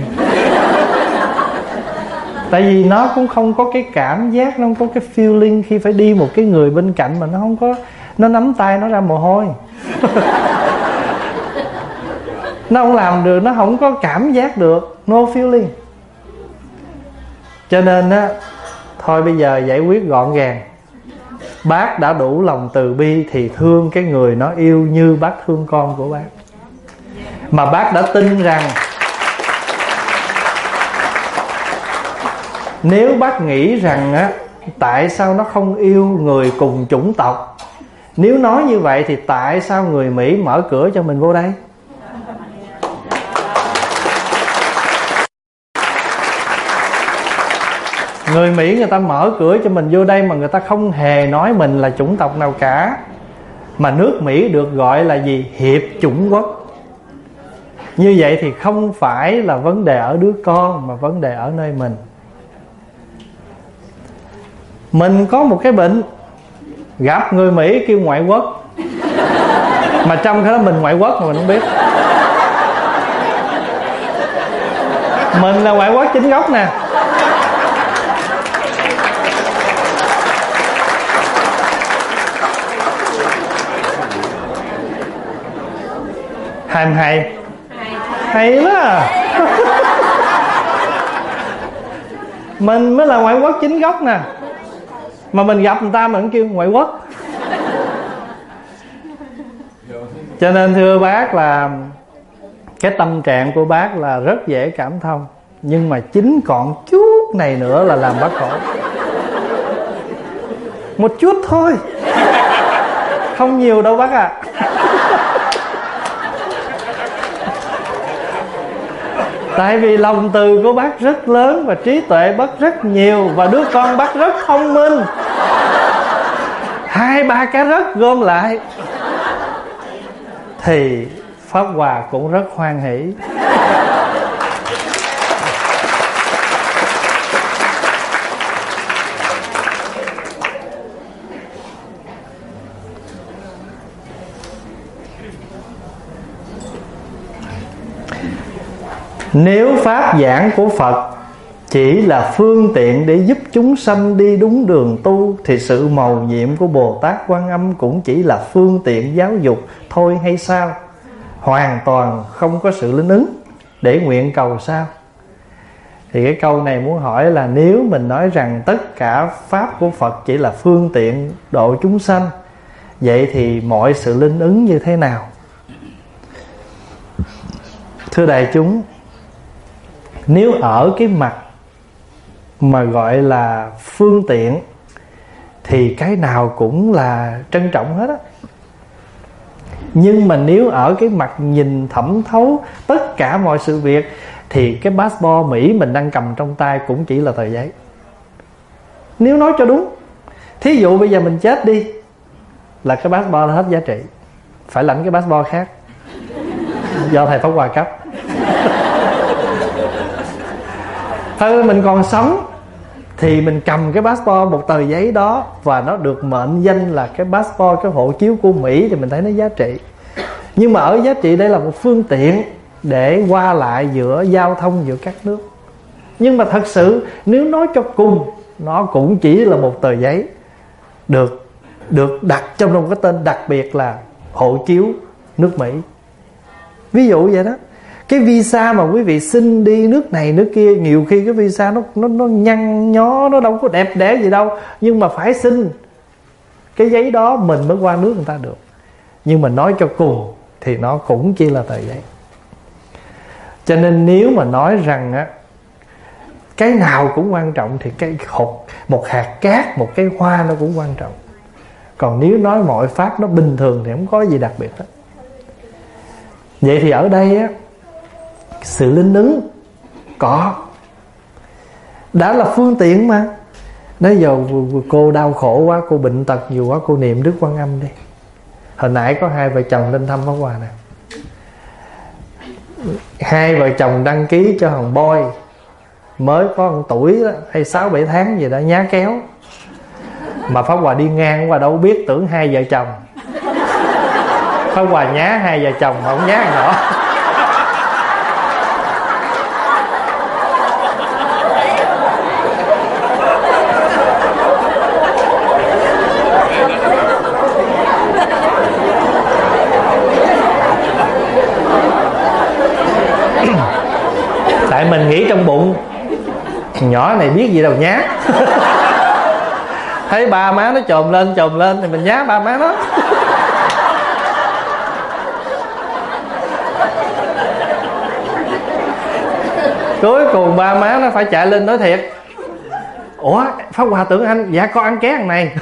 Tại vì nó cũng không có cái cảm giác, nó không có cái feeling khi phải đi một cái người bên cạnh mà nó không có, nó nắm tay nó ra mồ hôi. Nó không làm được, nó không có cảm giác được, no feeling. Cho nên á, thôi bây giờ giải quyết gọn gàng. Bác đã đủ lòng từ bi thì thương cái người nó yêu như bác thương con của bác. Mà bác đã tin rằng nếu bác nghĩ rằng á, tại sao nó không yêu người cùng chủng tộc? Nếu nói như vậy thì tại sao người Mỹ mở cửa cho mình vô đây? Người Mỹ người ta mở cửa cho mình vô đây mà người ta không hề nói mình là chủng tộc nào cả. Mà nước Mỹ được gọi là gì? Hiệp chủng quốc. Như vậy thì không phải là vấn đề ở đứa con, mà vấn đề ở nơi mình. Mình có một cái bệnh, gặp người Mỹ kêu ngoại quốc, mà trong cái đó mình ngoại quốc mà mình không biết. Mình là ngoại quốc chính gốc nè. Hay hay hay quá à. Mình mới là ngoại quốc chính gốc nè, mà mình gặp người ta mình kêu ngoại quốc. Cho nên thưa bác là cái tâm trạng của bác là rất dễ cảm thông, nhưng mà chính còn chút này nữa là làm bác khổ. Một chút thôi, không nhiều đâu bác ạ. À. Tại vì lòng từ của bác rất lớn và trí tuệ bác rất nhiều, và đứa con bác rất thông minh. Hai ba cái rất gom lại thì Pháp Hòa cũng rất hoan hỷ. Nếu pháp giảng của Phật chỉ là phương tiện để giúp chúng sanh đi đúng đường tu, thì sự mầu nhiệm của Bồ Tát Quan Âm cũng chỉ là phương tiện giáo dục thôi hay sao? Hoàn toàn không có sự linh ứng để nguyện cầu sao? Thì cái câu này muốn hỏi là nếu mình nói rằng tất cả pháp của Phật chỉ là phương tiện độ chúng sanh, vậy thì mọi sự linh ứng như thế nào? Thưa đại chúng, nếu ở cái mặt mà gọi là phương tiện thì cái nào cũng là trân trọng hết á. Nhưng mà nếu ở cái mặt nhìn thẩm thấu tất cả mọi sự việc thì cái passport Mỹ mình đang cầm trong tay cũng chỉ là tờ giấy. Nếu nói cho đúng, thí dụ bây giờ mình chết đi là cái passport hết giá trị, phải lãnh cái passport khác do thầy Pháp Hòa cấp. Thôi mình còn sống thì mình cầm cái passport, một tờ giấy đó, và nó được mệnh danh là cái passport, cái hộ chiếu của Mỹ, thì mình thấy nó giá trị. Nhưng mà ở giá trị đây là một phương tiện để qua lại giữa giao thông giữa các nước. Nhưng mà thật sự nếu nói cho cùng, nó cũng chỉ là một tờ giấy được được đặt trong một cái tên đặc biệt là hộ chiếu nước Mỹ. Ví dụ vậy đó. Cái visa mà quý vị xin đi nước này nước kia, nhiều khi cái visa nó nó nó nhăn nhó, nó đâu có đẹp đẽ gì đâu, nhưng mà phải xin cái giấy đó mình mới qua nước người ta được. Nhưng mà nói cho cùng thì nó cũng chỉ là tờ giấy. Cho nên nếu mà nói rằng á, cái nào cũng quan trọng thì cái hột, một hạt cát, một cái hoa nó cũng quan trọng. Còn nếu nói mọi pháp nó bình thường thì không có gì đặc biệt hết. Vậy thì ở đây á, sự linh ứng có, đã là phương tiện mà. Đấy giờ cô đau khổ quá, cô bệnh tật nhiều quá, cô niệm Đức Quan Âm đi. Hồi nãy có hai vợ chồng lên thăm Pháp Hòa nè. Hai vợ chồng đăng ký cho thằng Boy, mới có một tuổi đó, hay sáu bảy tháng gì đó, nhá kéo. Mà Pháp Hòa đi ngang qua đâu biết, tưởng hai vợ chồng. Pháp Hòa nhá hai vợ chồng mà không nhá thằng nhỏ. Tại mình nghĩ trong bụng nhỏ này biết gì đâu nhá. Thấy ba má nó chồm lên chồm lên thì mình nhá ba má nó. Cuối cùng ba má nó phải chạy lên nói thiệt: ủa Pháp Hòa tưởng anh, dạ con ăn ké thằng này.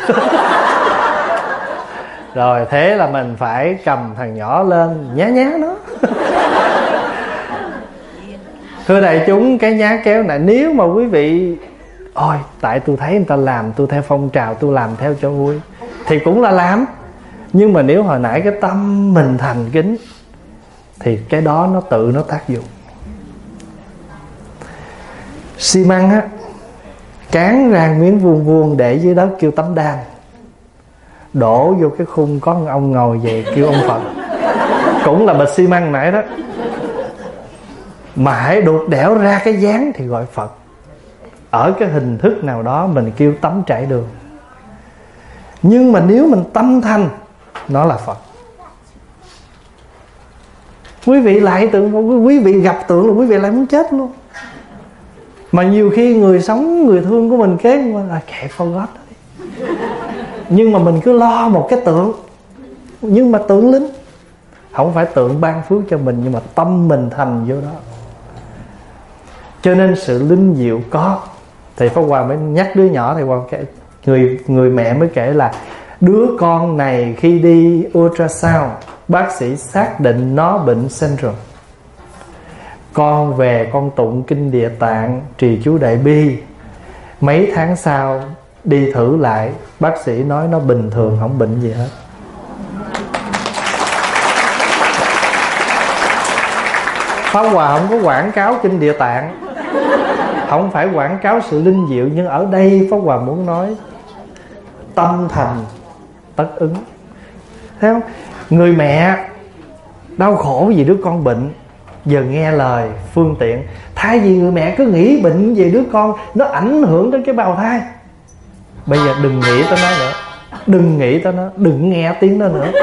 Rồi thế là mình phải cầm thằng nhỏ lên nhá nhá nó. Thưa đại chúng, cái nhá kéo này, nếu mà quý vị ôi tại tôi thấy người ta làm, tôi theo phong trào, tôi làm theo cho vui, thì cũng là làm. Nhưng mà nếu hồi nãy cái tâm mình thành kính thì cái đó nó tự nó tác dụng. Xi măng á, cán ra miếng vuông vuông để dưới đất kêu tấm đan, đổ vô cái khung có một ông ngồi về kêu ông Phật. Cũng là bịch xi măng nãy đó. mà hãy đột đẽo ra cái dáng thì gọi Phật. Ở cái hình thức nào đó mình kêu tắm trải đường, nhưng mà nếu mình tâm thành, nó là Phật. Quý vị lại tượng, quý vị gặp tượng là quý vị lại muốn chết luôn. Mà nhiều khi người sống, người thương của mình kế là kệ for God. Nhưng mà mình cứ lo một cái tượng, nhưng mà tượng linh, không phải tượng ban phước cho mình, nhưng mà tâm mình thành vô đó. Cho nên sự linh diệu có. Thì Pháp Hòa mới nhắc đứa nhỏ, thì Hòa kể, người, người mẹ mới kể là đứa con này khi đi ultrasound, bác sĩ xác định nó bệnh syndrome. Con về con tụng kinh Địa Tạng, trì chú Đại Bi. Mấy tháng sau đi thử lại, bác sĩ nói nó bình thường, không bệnh gì hết. Pháp Hòa không có quảng cáo kinh Địa Tạng, không phải quảng cáo sự linh diệu, nhưng ở đây Pháp Hòa muốn nói tâm thành tất ứng. Thấy không? Người mẹ đau khổ vì đứa con bệnh, giờ nghe lời phương tiện. Thay vì người mẹ cứ nghĩ bệnh về đứa con, nó ảnh hưởng đến cái bào thai, bây giờ đừng nghĩ tới nó nữa, đừng nghĩ tới nó, đừng nghe tiếng nó nữa.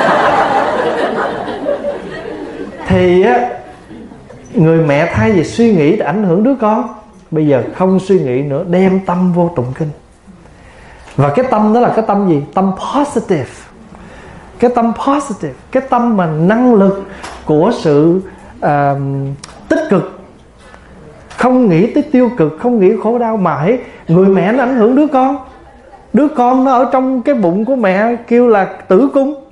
Thì á, người mẹ thay vì suy nghĩ để ảnh hưởng đứa con, bây giờ không suy nghĩ nữa, đem tâm vô tụng kinh. Và cái tâm đó là cái tâm gì? Tâm positive. Cái tâm positive, cái tâm mà năng lực của sự uh, tích cực, không nghĩ tới tiêu cực, không nghĩ khổ đau, mà hãy người mẹ nó ảnh hưởng đứa con. Đứa con nó ở trong cái bụng của mẹ kêu là tử cung.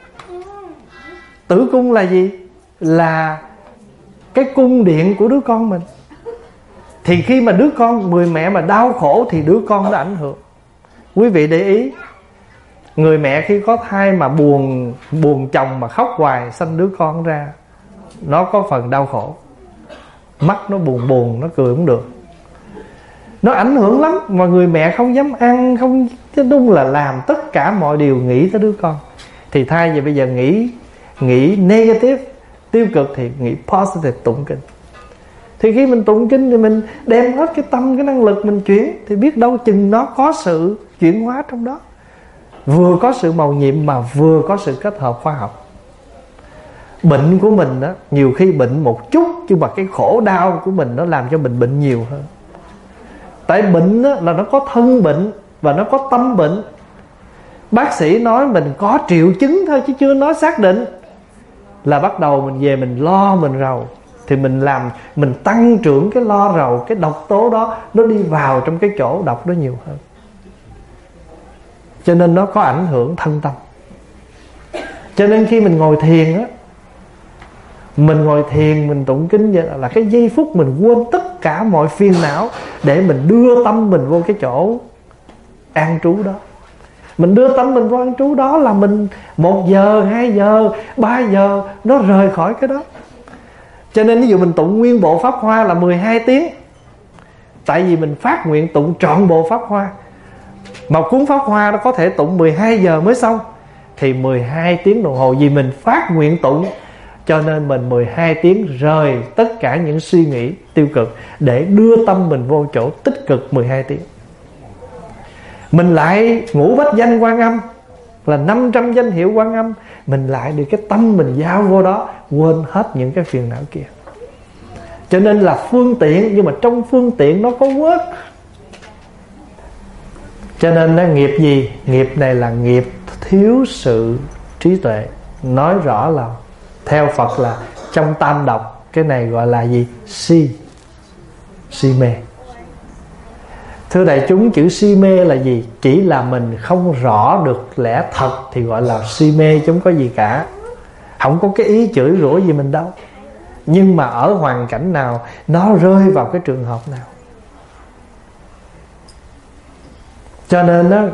Tử cung là gì? Là cái cung điện của đứa con mình. Thì khi mà đứa con, người mẹ mà đau khổ thì đứa con nó ảnh hưởng. Quý vị để ý, người mẹ khi có thai mà buồn buồn chồng mà khóc hoài, sanh đứa con ra, nó có phần đau khổ. Mắt nó buồn buồn, nó cười không được, nó ảnh hưởng lắm. Mà người mẹ không dám ăn, không, chứ đúng là làm tất cả mọi điều nghĩ tới đứa con. Thì thay vì bây giờ nghĩ nghĩ negative, tiêu cực, thì nghĩ positive, tụng kinh. Thì khi mình tụng kinh thì mình đem hết cái tâm, cái năng lực mình chuyển, thì biết đâu chừng nó có sự chuyển hóa trong đó. Vừa có sự mầu nhiệm mà vừa có sự kết hợp khoa học. Bệnh của mình đó, nhiều khi bệnh một chút, nhưng mà cái khổ đau của mình nó làm cho mình bệnh nhiều hơn. Tại bệnh đó, là nó có thân bệnh và nó có tâm bệnh. Bác sĩ nói mình có triệu chứng thôi chứ chưa nói xác định, là bắt đầu mình về mình lo mình rầu. Thì mình làm, mình tăng trưởng cái lo rầu, cái độc tố đó nó đi vào trong cái chỗ độc đó nhiều hơn. Cho nên nó có ảnh hưởng thân tâm. Cho nên khi mình ngồi thiền á, mình ngồi thiền, mình tụng kinh vậy là cái giây phút mình quên tất cả mọi phiền não, để mình đưa tâm mình vô cái chỗ an trú đó. Mình đưa tâm mình vô an trú đó là mình một giờ, hai giờ, ba giờ nó rời khỏi cái đó. Cho nên ví dụ mình tụng nguyên bộ Pháp Hoa là mười hai tiếng, tại vì mình phát nguyện tụng trọn bộ Pháp Hoa. Mà cuốn Pháp Hoa nó có thể tụng mười hai giờ mới xong, thì mười hai tiếng đồng hồ, vì mình phát nguyện tụng, cho nên mình mười hai tiếng rời tất cả những suy nghĩ tiêu cực, để đưa tâm mình vô chỗ tích cực mười hai tiếng. Mình lại ngũ bách danh Quan Âm, là năm trăm danh hiệu Quan Âm, mình lại được cái tâm mình giao vô đó, quên hết những cái phiền não kia. Cho nên là phương tiện, nhưng mà trong phương tiện nó có work. Cho nên nó nghiệp gì? Nghiệp này là nghiệp thiếu sự trí tuệ. Nói rõ là theo Phật là trong tam độc, cái này gọi là gì? Si. Si mê. Thưa đại chúng, chữ si mê là gì? Chỉ là mình không rõ được lẽ thật thì gọi là si mê, chứ không có gì cả. Không có cái ý chửi rủa gì mình đâu. Nhưng mà ở hoàn cảnh nào, nó rơi vào cái trường hợp nào. Cho nên đó,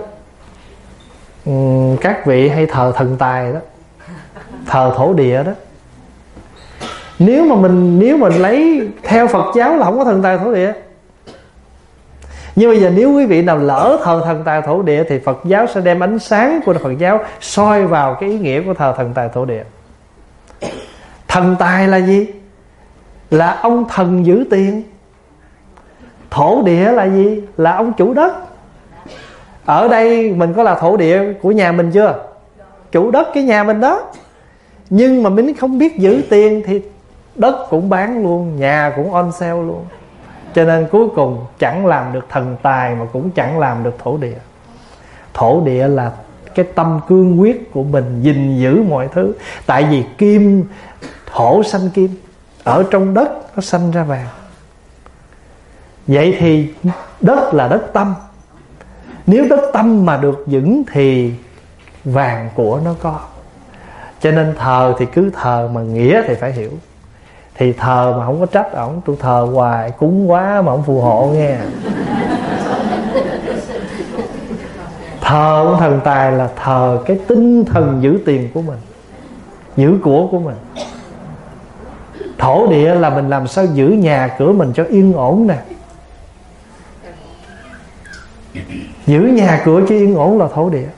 các vị hay thờ thần tài đó, thờ thổ địa đó. Nếu mà mình nếu mình lấy theo Phật giáo là không có thần tài thổ địa. Nhưng bây giờ nếu quý vị nào lỡ thờ thần tài thổ địa, thì Phật giáo sẽ đem ánh sáng của Phật giáo soi vào cái ý nghĩa của thờ thần tài thổ địa. Thần tài là gì? là ông thần giữ tiền. Thổ địa là gì? Là ông chủ đất. Ở đây mình có là thổ địa của nhà mình chưa? Chủ đất cái nhà mình đó. Nhưng mà mình không biết giữ tiền thì đất cũng bán luôn, nhà cũng on sale luôn. Cho nên cuối cùng chẳng làm được thần tài mà cũng chẳng làm được thổ địa. Thổ địa là cái tâm cương quyết của mình, gìn giữ mọi thứ. Tại vì kim, thổ sanh kim, ở trong đất nó sanh ra vàng. Vậy thì đất là đất tâm. Nếu đất tâm mà được vững thì vàng của nó có. Cho nên thờ thì cứ thờ, mà nghĩa thì phải hiểu. Thì thờ mà không có trách ổng, tôi thờ hoài cúng quá mà không phù hộ nghe. Thờ ông thần tài là thờ cái tinh thần giữ tiền của mình, giữ của của mình. Thổ địa là mình làm sao giữ nhà cửa mình cho yên ổn nè. Giữ nhà cửa cho yên ổn là thổ địa.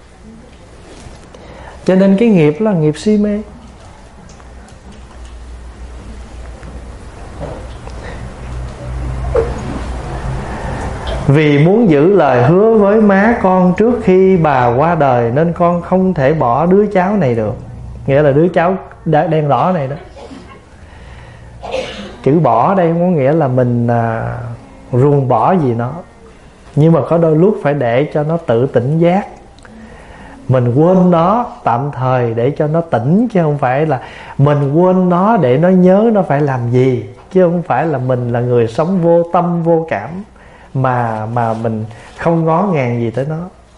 Cho nên cái nghiệp là nghiệp si mê. Vì muốn giữ lời hứa với má con trước khi bà qua đời, nên con không thể bỏ đứa cháu này được. Nghĩa là đứa cháu đen đỏ này đó. Chữ bỏ đây không có nghĩa là mình à, ruồng bỏ gì nó. Nhưng mà có đôi lúc phải để cho nó tự tỉnh giác. Mình quên nó tạm thời để cho nó tỉnh, chứ không phải là mình quên nó để nó nhớ nó phải làm gì. Chứ không phải là mình là người sống vô tâm vô cảm Mà mà mình không ngó ngàng gì tới nó.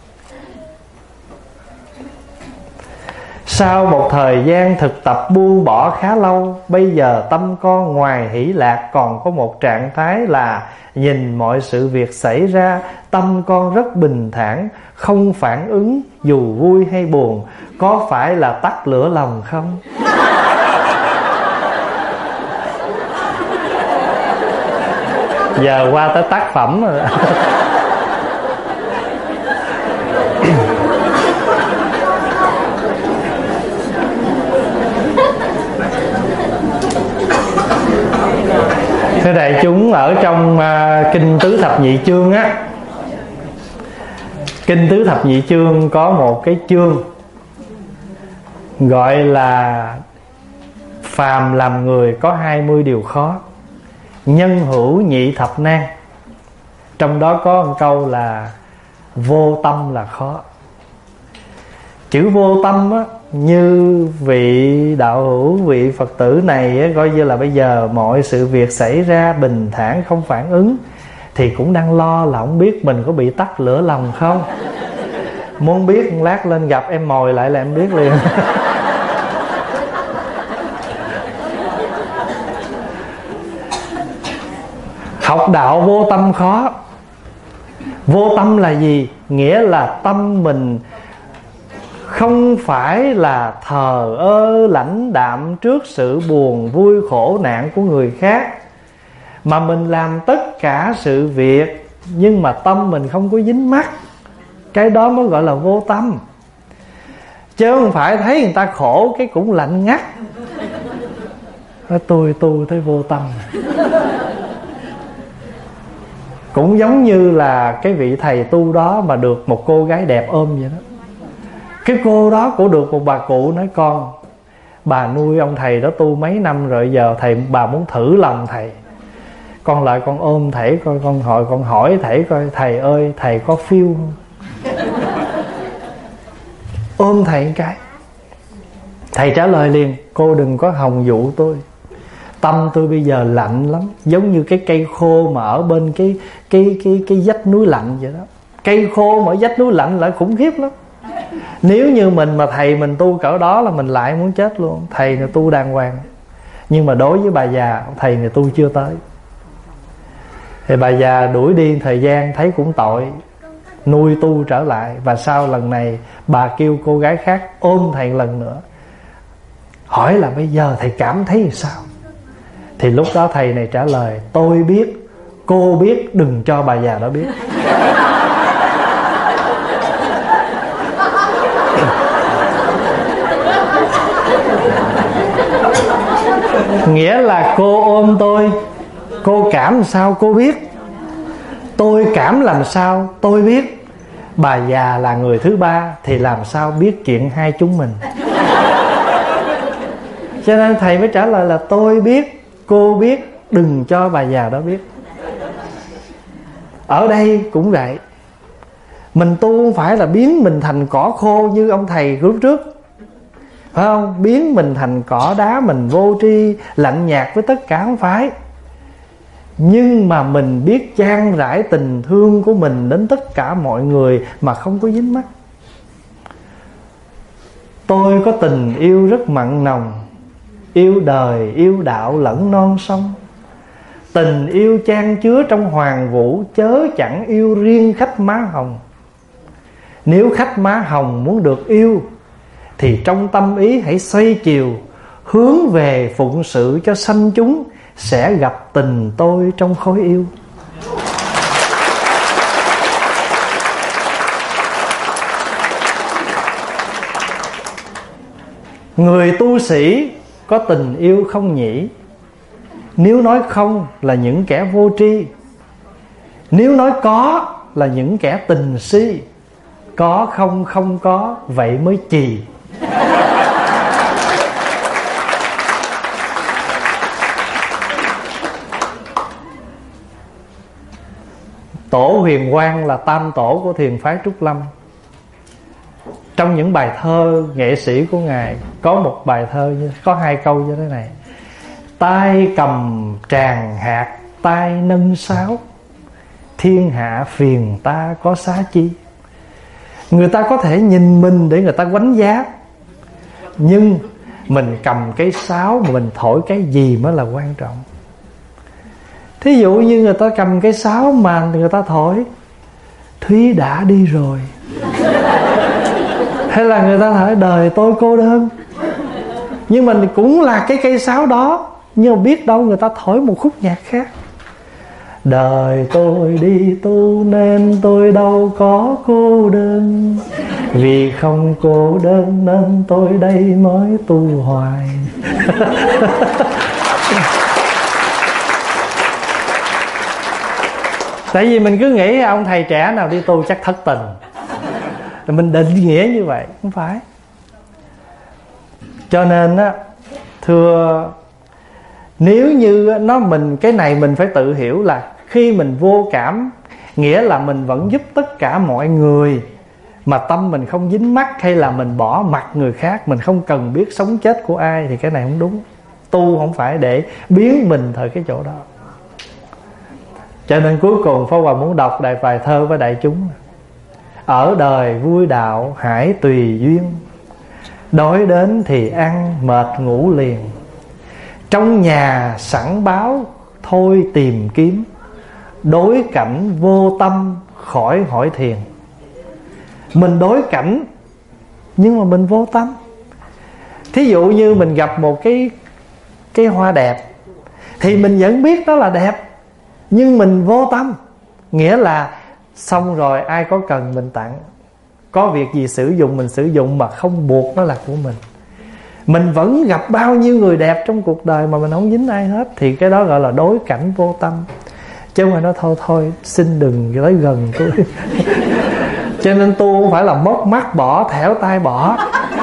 Sau một thời gian thực tập buông bỏ khá lâu, bây giờ tâm con ngoài hỷ lạc còn có một trạng thái là nhìn mọi sự việc xảy ra, tâm con rất bình thản, không phản ứng dù vui hay buồn. Có phải là tắt lửa lòng không? Giờ qua tới tác phẩm rồi. Thưa đại chúng, ở trong uh, Kinh Tứ Thập Nhị Chương á, Kinh Tứ Thập Nhị Chương có một cái chương gọi là phàm làm người có hai mươi điều khó, nhân hữu nhị thập nan. Trong đó có một câu là vô tâm là khó. Chữ vô tâm á, như vị đạo hữu, vị Phật tử này á, coi như là bây giờ mọi sự việc xảy ra bình thản không phản ứng, thì cũng đang lo là không biết mình có bị tắt lửa lòng không. Muốn biết lát lên gặp em mồi lại là em biết liền. Học đạo vô tâm khó. Vô tâm là gì? Nghĩa là tâm mình không phải là thờ ơ lãnh đạm trước sự buồn vui khổ nạn của người khác, mà mình làm tất cả sự việc nhưng mà tâm mình không có dính mắc. Cái đó mới gọi là vô tâm. Chứ không phải thấy người ta khổ cái cũng lạnh ngắt. Tôi tu thấy vô tâm. Cũng giống như là cái vị thầy tu đó mà được một cô gái đẹp ôm vậy đó. Cái cô đó cũng được một bà cụ nói: con, bà nuôi ông thầy đó tu mấy năm rồi, giờ thầy bà muốn thử lòng thầy, con lại con ôm thầy coi, con hỏi con hỏi thầy coi, thầy ơi thầy có feel không? Ôm thầy một cái, thầy trả lời liền: cô đừng có hòng dụ tôi, tâm tôi bây giờ lạnh lắm, giống như cái cây khô mà ở bên cái cái cái cái vách núi lạnh vậy đó. Cây khô mà ở vách núi lạnh là khủng khiếp lắm. Nếu như mình mà thầy mình tu cỡ đó là mình lại muốn chết luôn. Thầy này tu đàng hoàng, nhưng mà đối với bà già, thầy này tu chưa tới. Thì bà già đuổi đi thời gian thấy cũng tội, nuôi tu trở lại. Và sau lần này bà kêu cô gái khác ôm thầy lần nữa, hỏi là bây giờ thầy cảm thấy sao? Thì lúc đó thầy này trả lời: tôi biết, cô biết, đừng cho bà già đó biết. Nghĩa là Cô ôm tôi, cô cảm làm sao cô biết, tôi cảm làm sao tôi biết. Bà già là người thứ ba thì làm sao biết chuyện hai chúng mình. Cho nên thầy mới trả lời là tôi biết, cô biết, đừng cho bà già đó biết. Ở đây cũng vậy. Mình tu không phải là biến mình thành cỏ khô như ông thầy lúc trước, phải không? Biến mình thành cỏ đá, mình vô tri, lạnh nhạt với tất cả, không phải. Nhưng mà mình biết chan rải tình thương của mình đến tất cả mọi người mà không có dính mắc. Tôi có tình yêu rất mặn nồng, yêu đời, yêu đạo lẫn non sông. Tình yêu chan chứa trong hoàng vũ, chớ chẳng yêu riêng khách má hồng. Nếu khách má hồng muốn được yêu thì trong tâm ý hãy xoay chiều, hướng về phụng sự cho sanh chúng, sẽ gặp tình tôi trong khối yêu. Người tu sĩ có tình yêu không nhỉ? Nếu nói không là những kẻ vô tri, nếu nói có là những kẻ tình si. Có không không có, vậy mới chì. Tổ Huyền Quang là tam tổ của thiền phái Trúc Lâm. Trong những bài thơ nghệ sĩ của Ngài có một bài thơ, có hai câu như thế này: tay cầm tràng hạt, tay nâng sáo, thiên hạ phiền ta có xá chi. Người ta có thể nhìn mình để người ta đánh giá, nhưng mình cầm cái sáo mà mình thổi cái gì mới là quan trọng. Thí dụ như người ta cầm cái sáo mà người ta thổi Thúy đã đi rồi, hay là người ta thổi đời tôi cô đơn, nhưng mình cũng là cái cây sáo đó, nhưng mà biết đâu người ta thổi một khúc nhạc khác. Đời tôi đi tu nên tôi đâu có cô đơn, vì không cô đơn nên tôi đây mới tu hoài. Tại vì mình cứ nghĩ ông thầy trẻ nào đi tu chắc thất tình, mình định nghĩa như vậy, không phải. Cho nên á, thưa, nếu như nó mình cái này mình phải tự hiểu là khi mình vô cảm, nghĩa là mình vẫn giúp tất cả mọi người, mà tâm mình không dính mắc, hay là mình bỏ mặc người khác, mình không cần biết sống chết của ai, thì cái này không đúng. Tu không phải để biến mình thời cái chỗ đó. Cho nên cuối cùng Pháp Hòa muốn đọc đại bài thơ với đại chúng: ở đời vui đạo hãy tùy duyên, đói đến thì ăn mệt ngủ liền. Trong nhà sẵn báo thôi tìm kiếm, đối cảnh vô tâm khỏi hỏi thiền. Mình đối cảnh nhưng mà mình vô tâm. Thí dụ như mình gặp một cái cái hoa đẹp thì mình vẫn biết đó là đẹp, nhưng mình vô tâm. Nghĩa là xong rồi ai có cần mình tặng, có việc gì sử dụng mình sử dụng, mà không buộc nó là của mình. Mình vẫn gặp bao nhiêu người đẹp trong cuộc đời mà mình không dính ai hết, thì cái đó gọi là đối cảnh vô tâm. Chứ mà nói thôi thôi xin đừng tới gần tôi. Cho nên tu không phải là móc mắt bỏ, thẻo tay bỏ,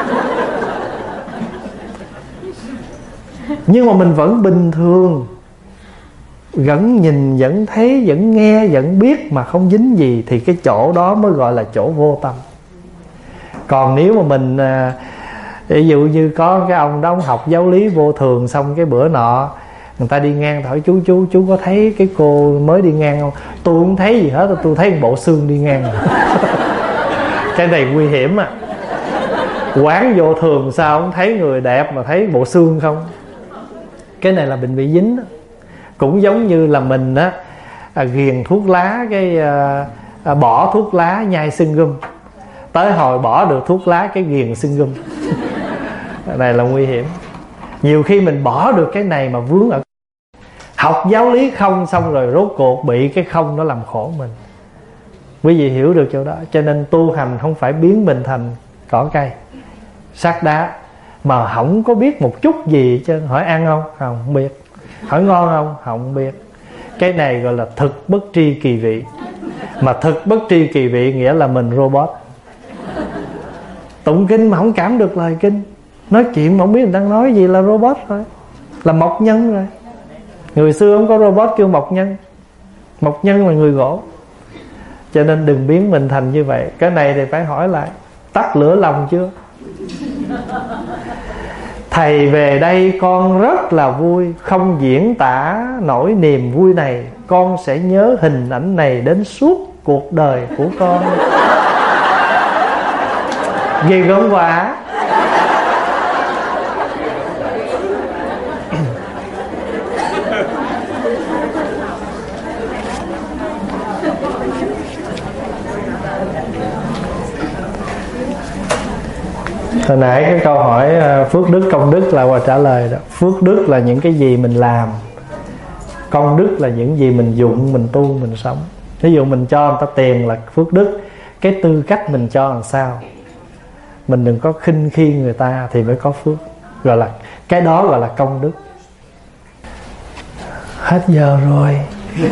nhưng mà mình vẫn bình thường, vẫn nhìn, vẫn thấy, vẫn nghe, vẫn biết mà không dính gì, thì cái chỗ đó mới gọi là chỗ vô tâm. Còn nếu mà mình, ví dụ như có cái ông đó ông học giáo lý vô thường, xong cái bữa nọ người ta đi ngang hỏi chú chú chú có thấy cái cô mới đi ngang không? Tôi không thấy gì hết, tôi thấy một bộ xương đi ngang. Cái này nguy hiểm à. Quán vô thường sao không thấy người đẹp mà thấy bộ xương không? Cái này là bệnh bị dính đó. Cũng giống như là mình á, à, ghiền thuốc lá, cái à, à, bỏ thuốc lá nhai sưng gum, tới hồi bỏ được thuốc lá cái ghiền sưng gum. Cái này là nguy hiểm. Nhiều khi mình bỏ được cái này mà vướng ở học giáo lý không, xong rồi rốt cuộc bị cái không nó làm khổ mình. Quý vị hiểu được chỗ đó. Cho nên tu hành không phải biến mình thành cỏ cây, sắt đá, mà không có biết một chút gì chứ. Hỏi ăn không? Không, không biết. Hỏi ngon không? Không biết. Cái này gọi là thực bất tri kỳ vị. Mà thực bất tri kỳ vị nghĩa là mình robot. Tụng kinh mà không cảm được lời kinh, nói chuyện mà không biết mình đang nói gì là robot rồi, là mộc nhân rồi. Người xưa không có robot kêu mộc nhân. Mộc nhân là người gỗ. Cho nên đừng biến mình thành như vậy. Cái này thì phải hỏi lại, tắt lửa lòng chưa? Thầy về đây con rất là vui, không diễn tả nỗi niềm vui này. Con sẽ nhớ hình ảnh này đến suốt cuộc đời của con. Ghê gớm quá. Hồi nãy cái câu hỏi phước đức công đức là Hòa trả lời đó. Phước đức là những cái gì mình làm, công đức là những gì mình dụng, mình tu, mình sống. Ví dụ mình cho người ta tiền là phước đức. Cái tư cách mình cho làm sao, mình đừng có khinh khi người ta thì mới có phước. Gọi là cái đó gọi là công đức. Hết giờ rồi.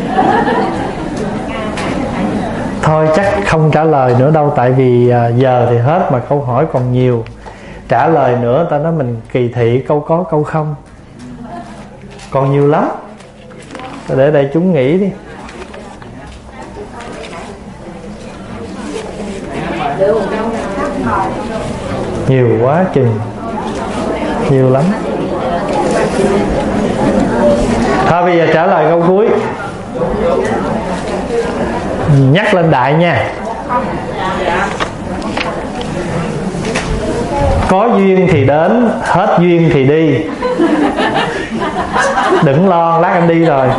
Thôi chắc không trả lời nữa đâu. Tại vì giờ thì hết mà câu hỏi còn nhiều. Trả lời nữa ta nói mình kỳ thị câu có câu không. Còn nhiều lắm. Để đây chúng nghĩ đi. Nhiều quá chừng. Nhiều lắm. Thôi bây giờ trả lời câu cuối. Nhắc lên đại nha. Có duyên thì đến, hết duyên thì đi. Đừng lo, lát em đi rồi.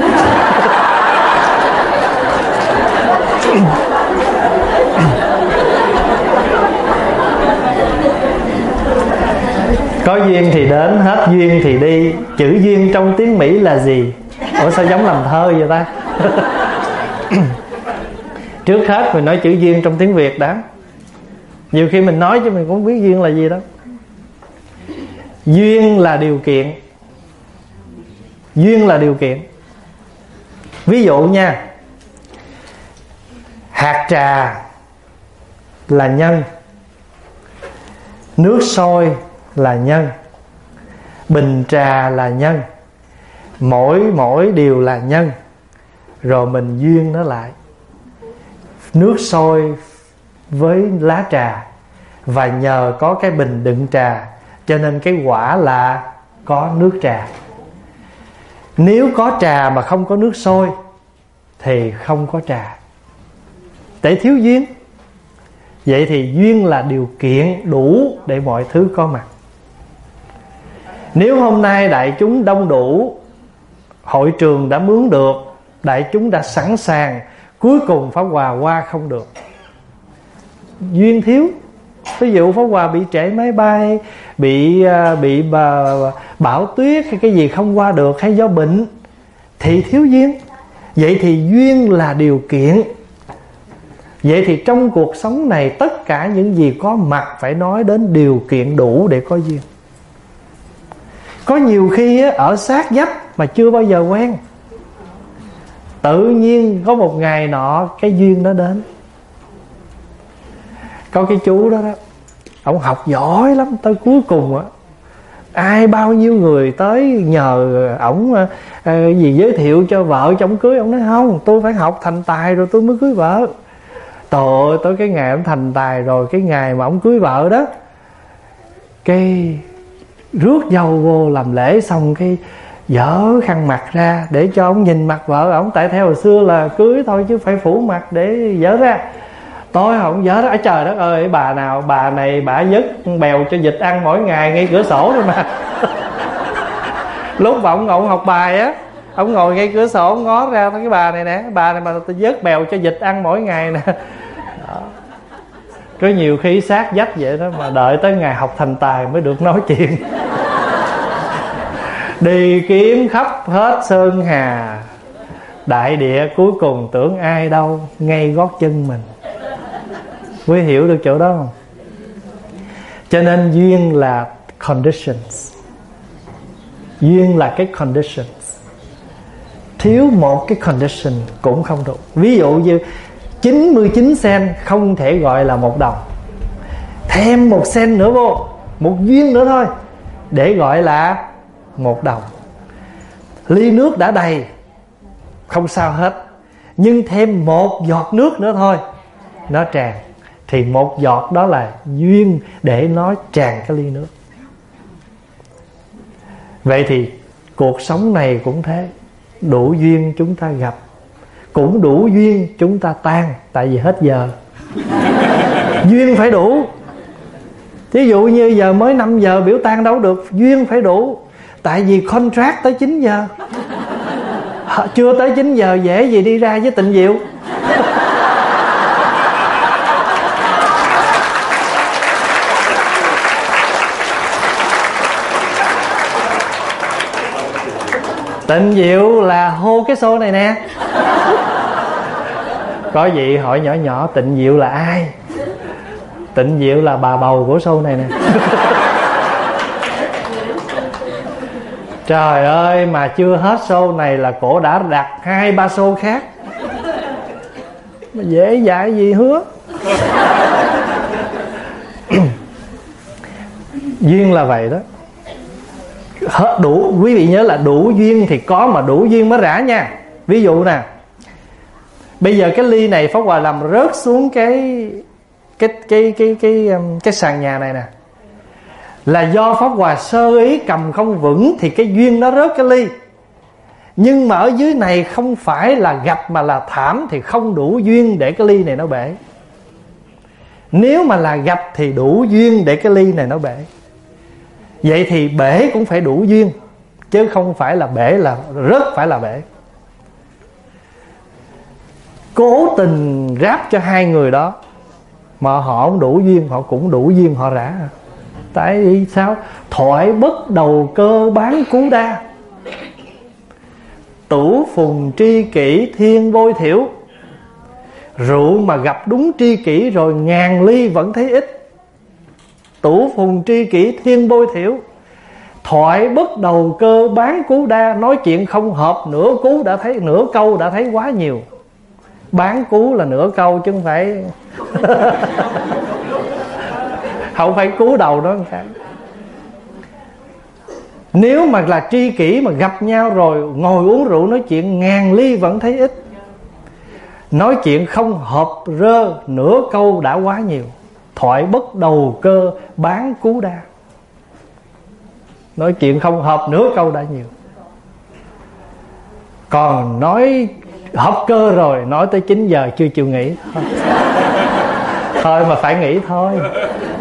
Có duyên thì đến, hết duyên thì đi. Chữ duyên trong tiếng Mỹ là gì? Ủa sao giống làm thơ vậy ta? Trước hết mình nói chữ duyên trong tiếng Việt đã. Nhiều khi mình nói chứ mình cũng không biết duyên là gì đâu. Duyên là điều kiện. Duyên là điều kiện. Ví dụ nha, hạt trà là nhân, nước sôi là nhân, bình trà là nhân. Mỗi mỗi điều là nhân. Rồi mình duyên nó lại. Nước sôi với lá trà, và nhờ có cái bình đựng trà cho nên cái quả là có nước trà. Nếu có trà mà không có nước sôi thì không có trà, để thiếu duyên. Vậy thì duyên là điều kiện đủ để mọi thứ có mặt. Nếu hôm nay đại chúng đông đủ, hội trường đã mướn được, đại chúng đã sẵn sàng, cuối cùng Pháp Hòa qua không được, duyên thiếu. Ví dụ Pháp Hòa bị trễ máy bay, bị bị bà, bão tuyết hay cái gì không qua được, hay do bệnh, thì thiếu duyên. Vậy thì duyên là điều kiện. Vậy thì trong cuộc sống này, tất cả những gì có mặt phải nói đến điều kiện đủ để có duyên. Có nhiều khi ở sát vách mà chưa bao giờ quen, tự nhiên có một ngày nọ cái duyên nó đến. Có cái chú đó đó, ông học giỏi lắm, tới cuối cùng á, ai bao nhiêu người tới nhờ ổng uh, gì giới thiệu cho vợ cho ổng cưới, ổng nói không, tôi phải học thành tài rồi tôi mới cưới vợ. Trời ơi, tới cái ngày ổng thành tài rồi, cái ngày mà ổng cưới vợ đó, cái rước dâu vô làm lễ xong cái dở khăn mặt ra để cho ổng nhìn mặt vợ ổng. Tại theo hồi xưa là cưới thôi chứ phải phủ mặt để dở ra. Tối không dở đó, trời đất ơi, bà nào bà này bà vớt bèo cho vịt ăn mỗi ngày ngay cửa sổ thôi mà. Lúc mà ông ngồi học bài á, ông ngồi ngay cửa sổ ngó ra cái bà này nè, bà này mà tôi vớt bèo cho vịt ăn mỗi ngày nè. Đó. Có nhiều khi sát vách vậy đó, mà đợi tới ngày học thành tài mới được nói chuyện. Đi kiếm khắp hết sơn hà đại địa, cuối cùng tưởng ai đâu, ngay gót chân mình. Quý hiểu được chỗ đó không? Cho nên duyên là conditions. Duyên là cái conditions. thiếu một cái condition cũng không đủ. Ví dụ như chín mươi chín sen không thể gọi là một đồng, thêm một sen nữa vô, một viên nữa thôi để gọi là một đồng. Ly nước đã đầy, không sao hết, nhưng thêm một giọt nước nữa thôi nó tràn, thì một giọt đó là duyên để nó tràn cái ly nước. Vậy thì cuộc sống này cũng thế, đủ duyên chúng ta gặp, cũng đủ duyên chúng ta tan, tại vì hết giờ. Duyên phải đủ. Ví dụ như giờ mới năm giờ biểu tan đâu được, duyên phải đủ. Tại vì contract tới chín giờ, chưa tới chín giờ dễ gì đi ra với Tịnh Diệu. Tịnh Diệu là hô cái show này nè. Có vị hỏi nhỏ nhỏ Tịnh Diệu là ai? Tịnh Diệu là bà bầu của show này nè. Trời ơi, mà chưa hết show này là cổ đã đặt hai ba show khác. Mà dễ dãi gì hứa. Duyên là vậy đó. Hết đủ, quý vị nhớ là đủ duyên thì có, mà đủ duyên mới rã nha. Ví dụ nè, bây giờ cái ly này Pháp Hòa làm rớt xuống cái cái cái cái cái cái sàn nhà này nè, là do Pháp Hòa sơ ý cầm không vững thì cái duyên nó rớt cái ly. Nhưng mà ở dưới này không phải là gạch mà là thảm, thì không đủ duyên để cái ly này nó bể. Nếu mà là gạch thì đủ duyên để cái ly này nó bể. Vậy thì bể cũng phải đủ duyên, chứ không phải là bể là rớt phải là bể. Cố tình ráp cho hai người đó mà họ không đủ duyên, họ cũng đủ duyên họ rã. Tại vì sao? Thoại bất đầu cơ bán cú đa, tửu phùng tri kỷ thiên vôi thiểu. Rượu mà gặp đúng tri kỷ rồi ngàn ly vẫn thấy ít. Tửu phùng tri kỷ thiên vôi thiểu. Thoại bất đầu cơ bán cú đa, nói chuyện không hợp nửa cú đã thấy, nửa câu đã thấy quá nhiều. Bán cú là nửa câu chứ không phải không phải cú đầu đó. Nếu mà là tri kỷ mà gặp nhau rồi ngồi uống rượu nói chuyện ngàn ly vẫn thấy ít. Nói chuyện không hợp rơ nửa câu đã quá nhiều. Thoại bất đầu cơ bán cú đa. Nói chuyện không hợp nửa câu đã nhiều. Còn nói hợp cơ rồi, nói tới chín giờ chưa chịu nghỉ. Thôi, thôi mà phải nghỉ thôi.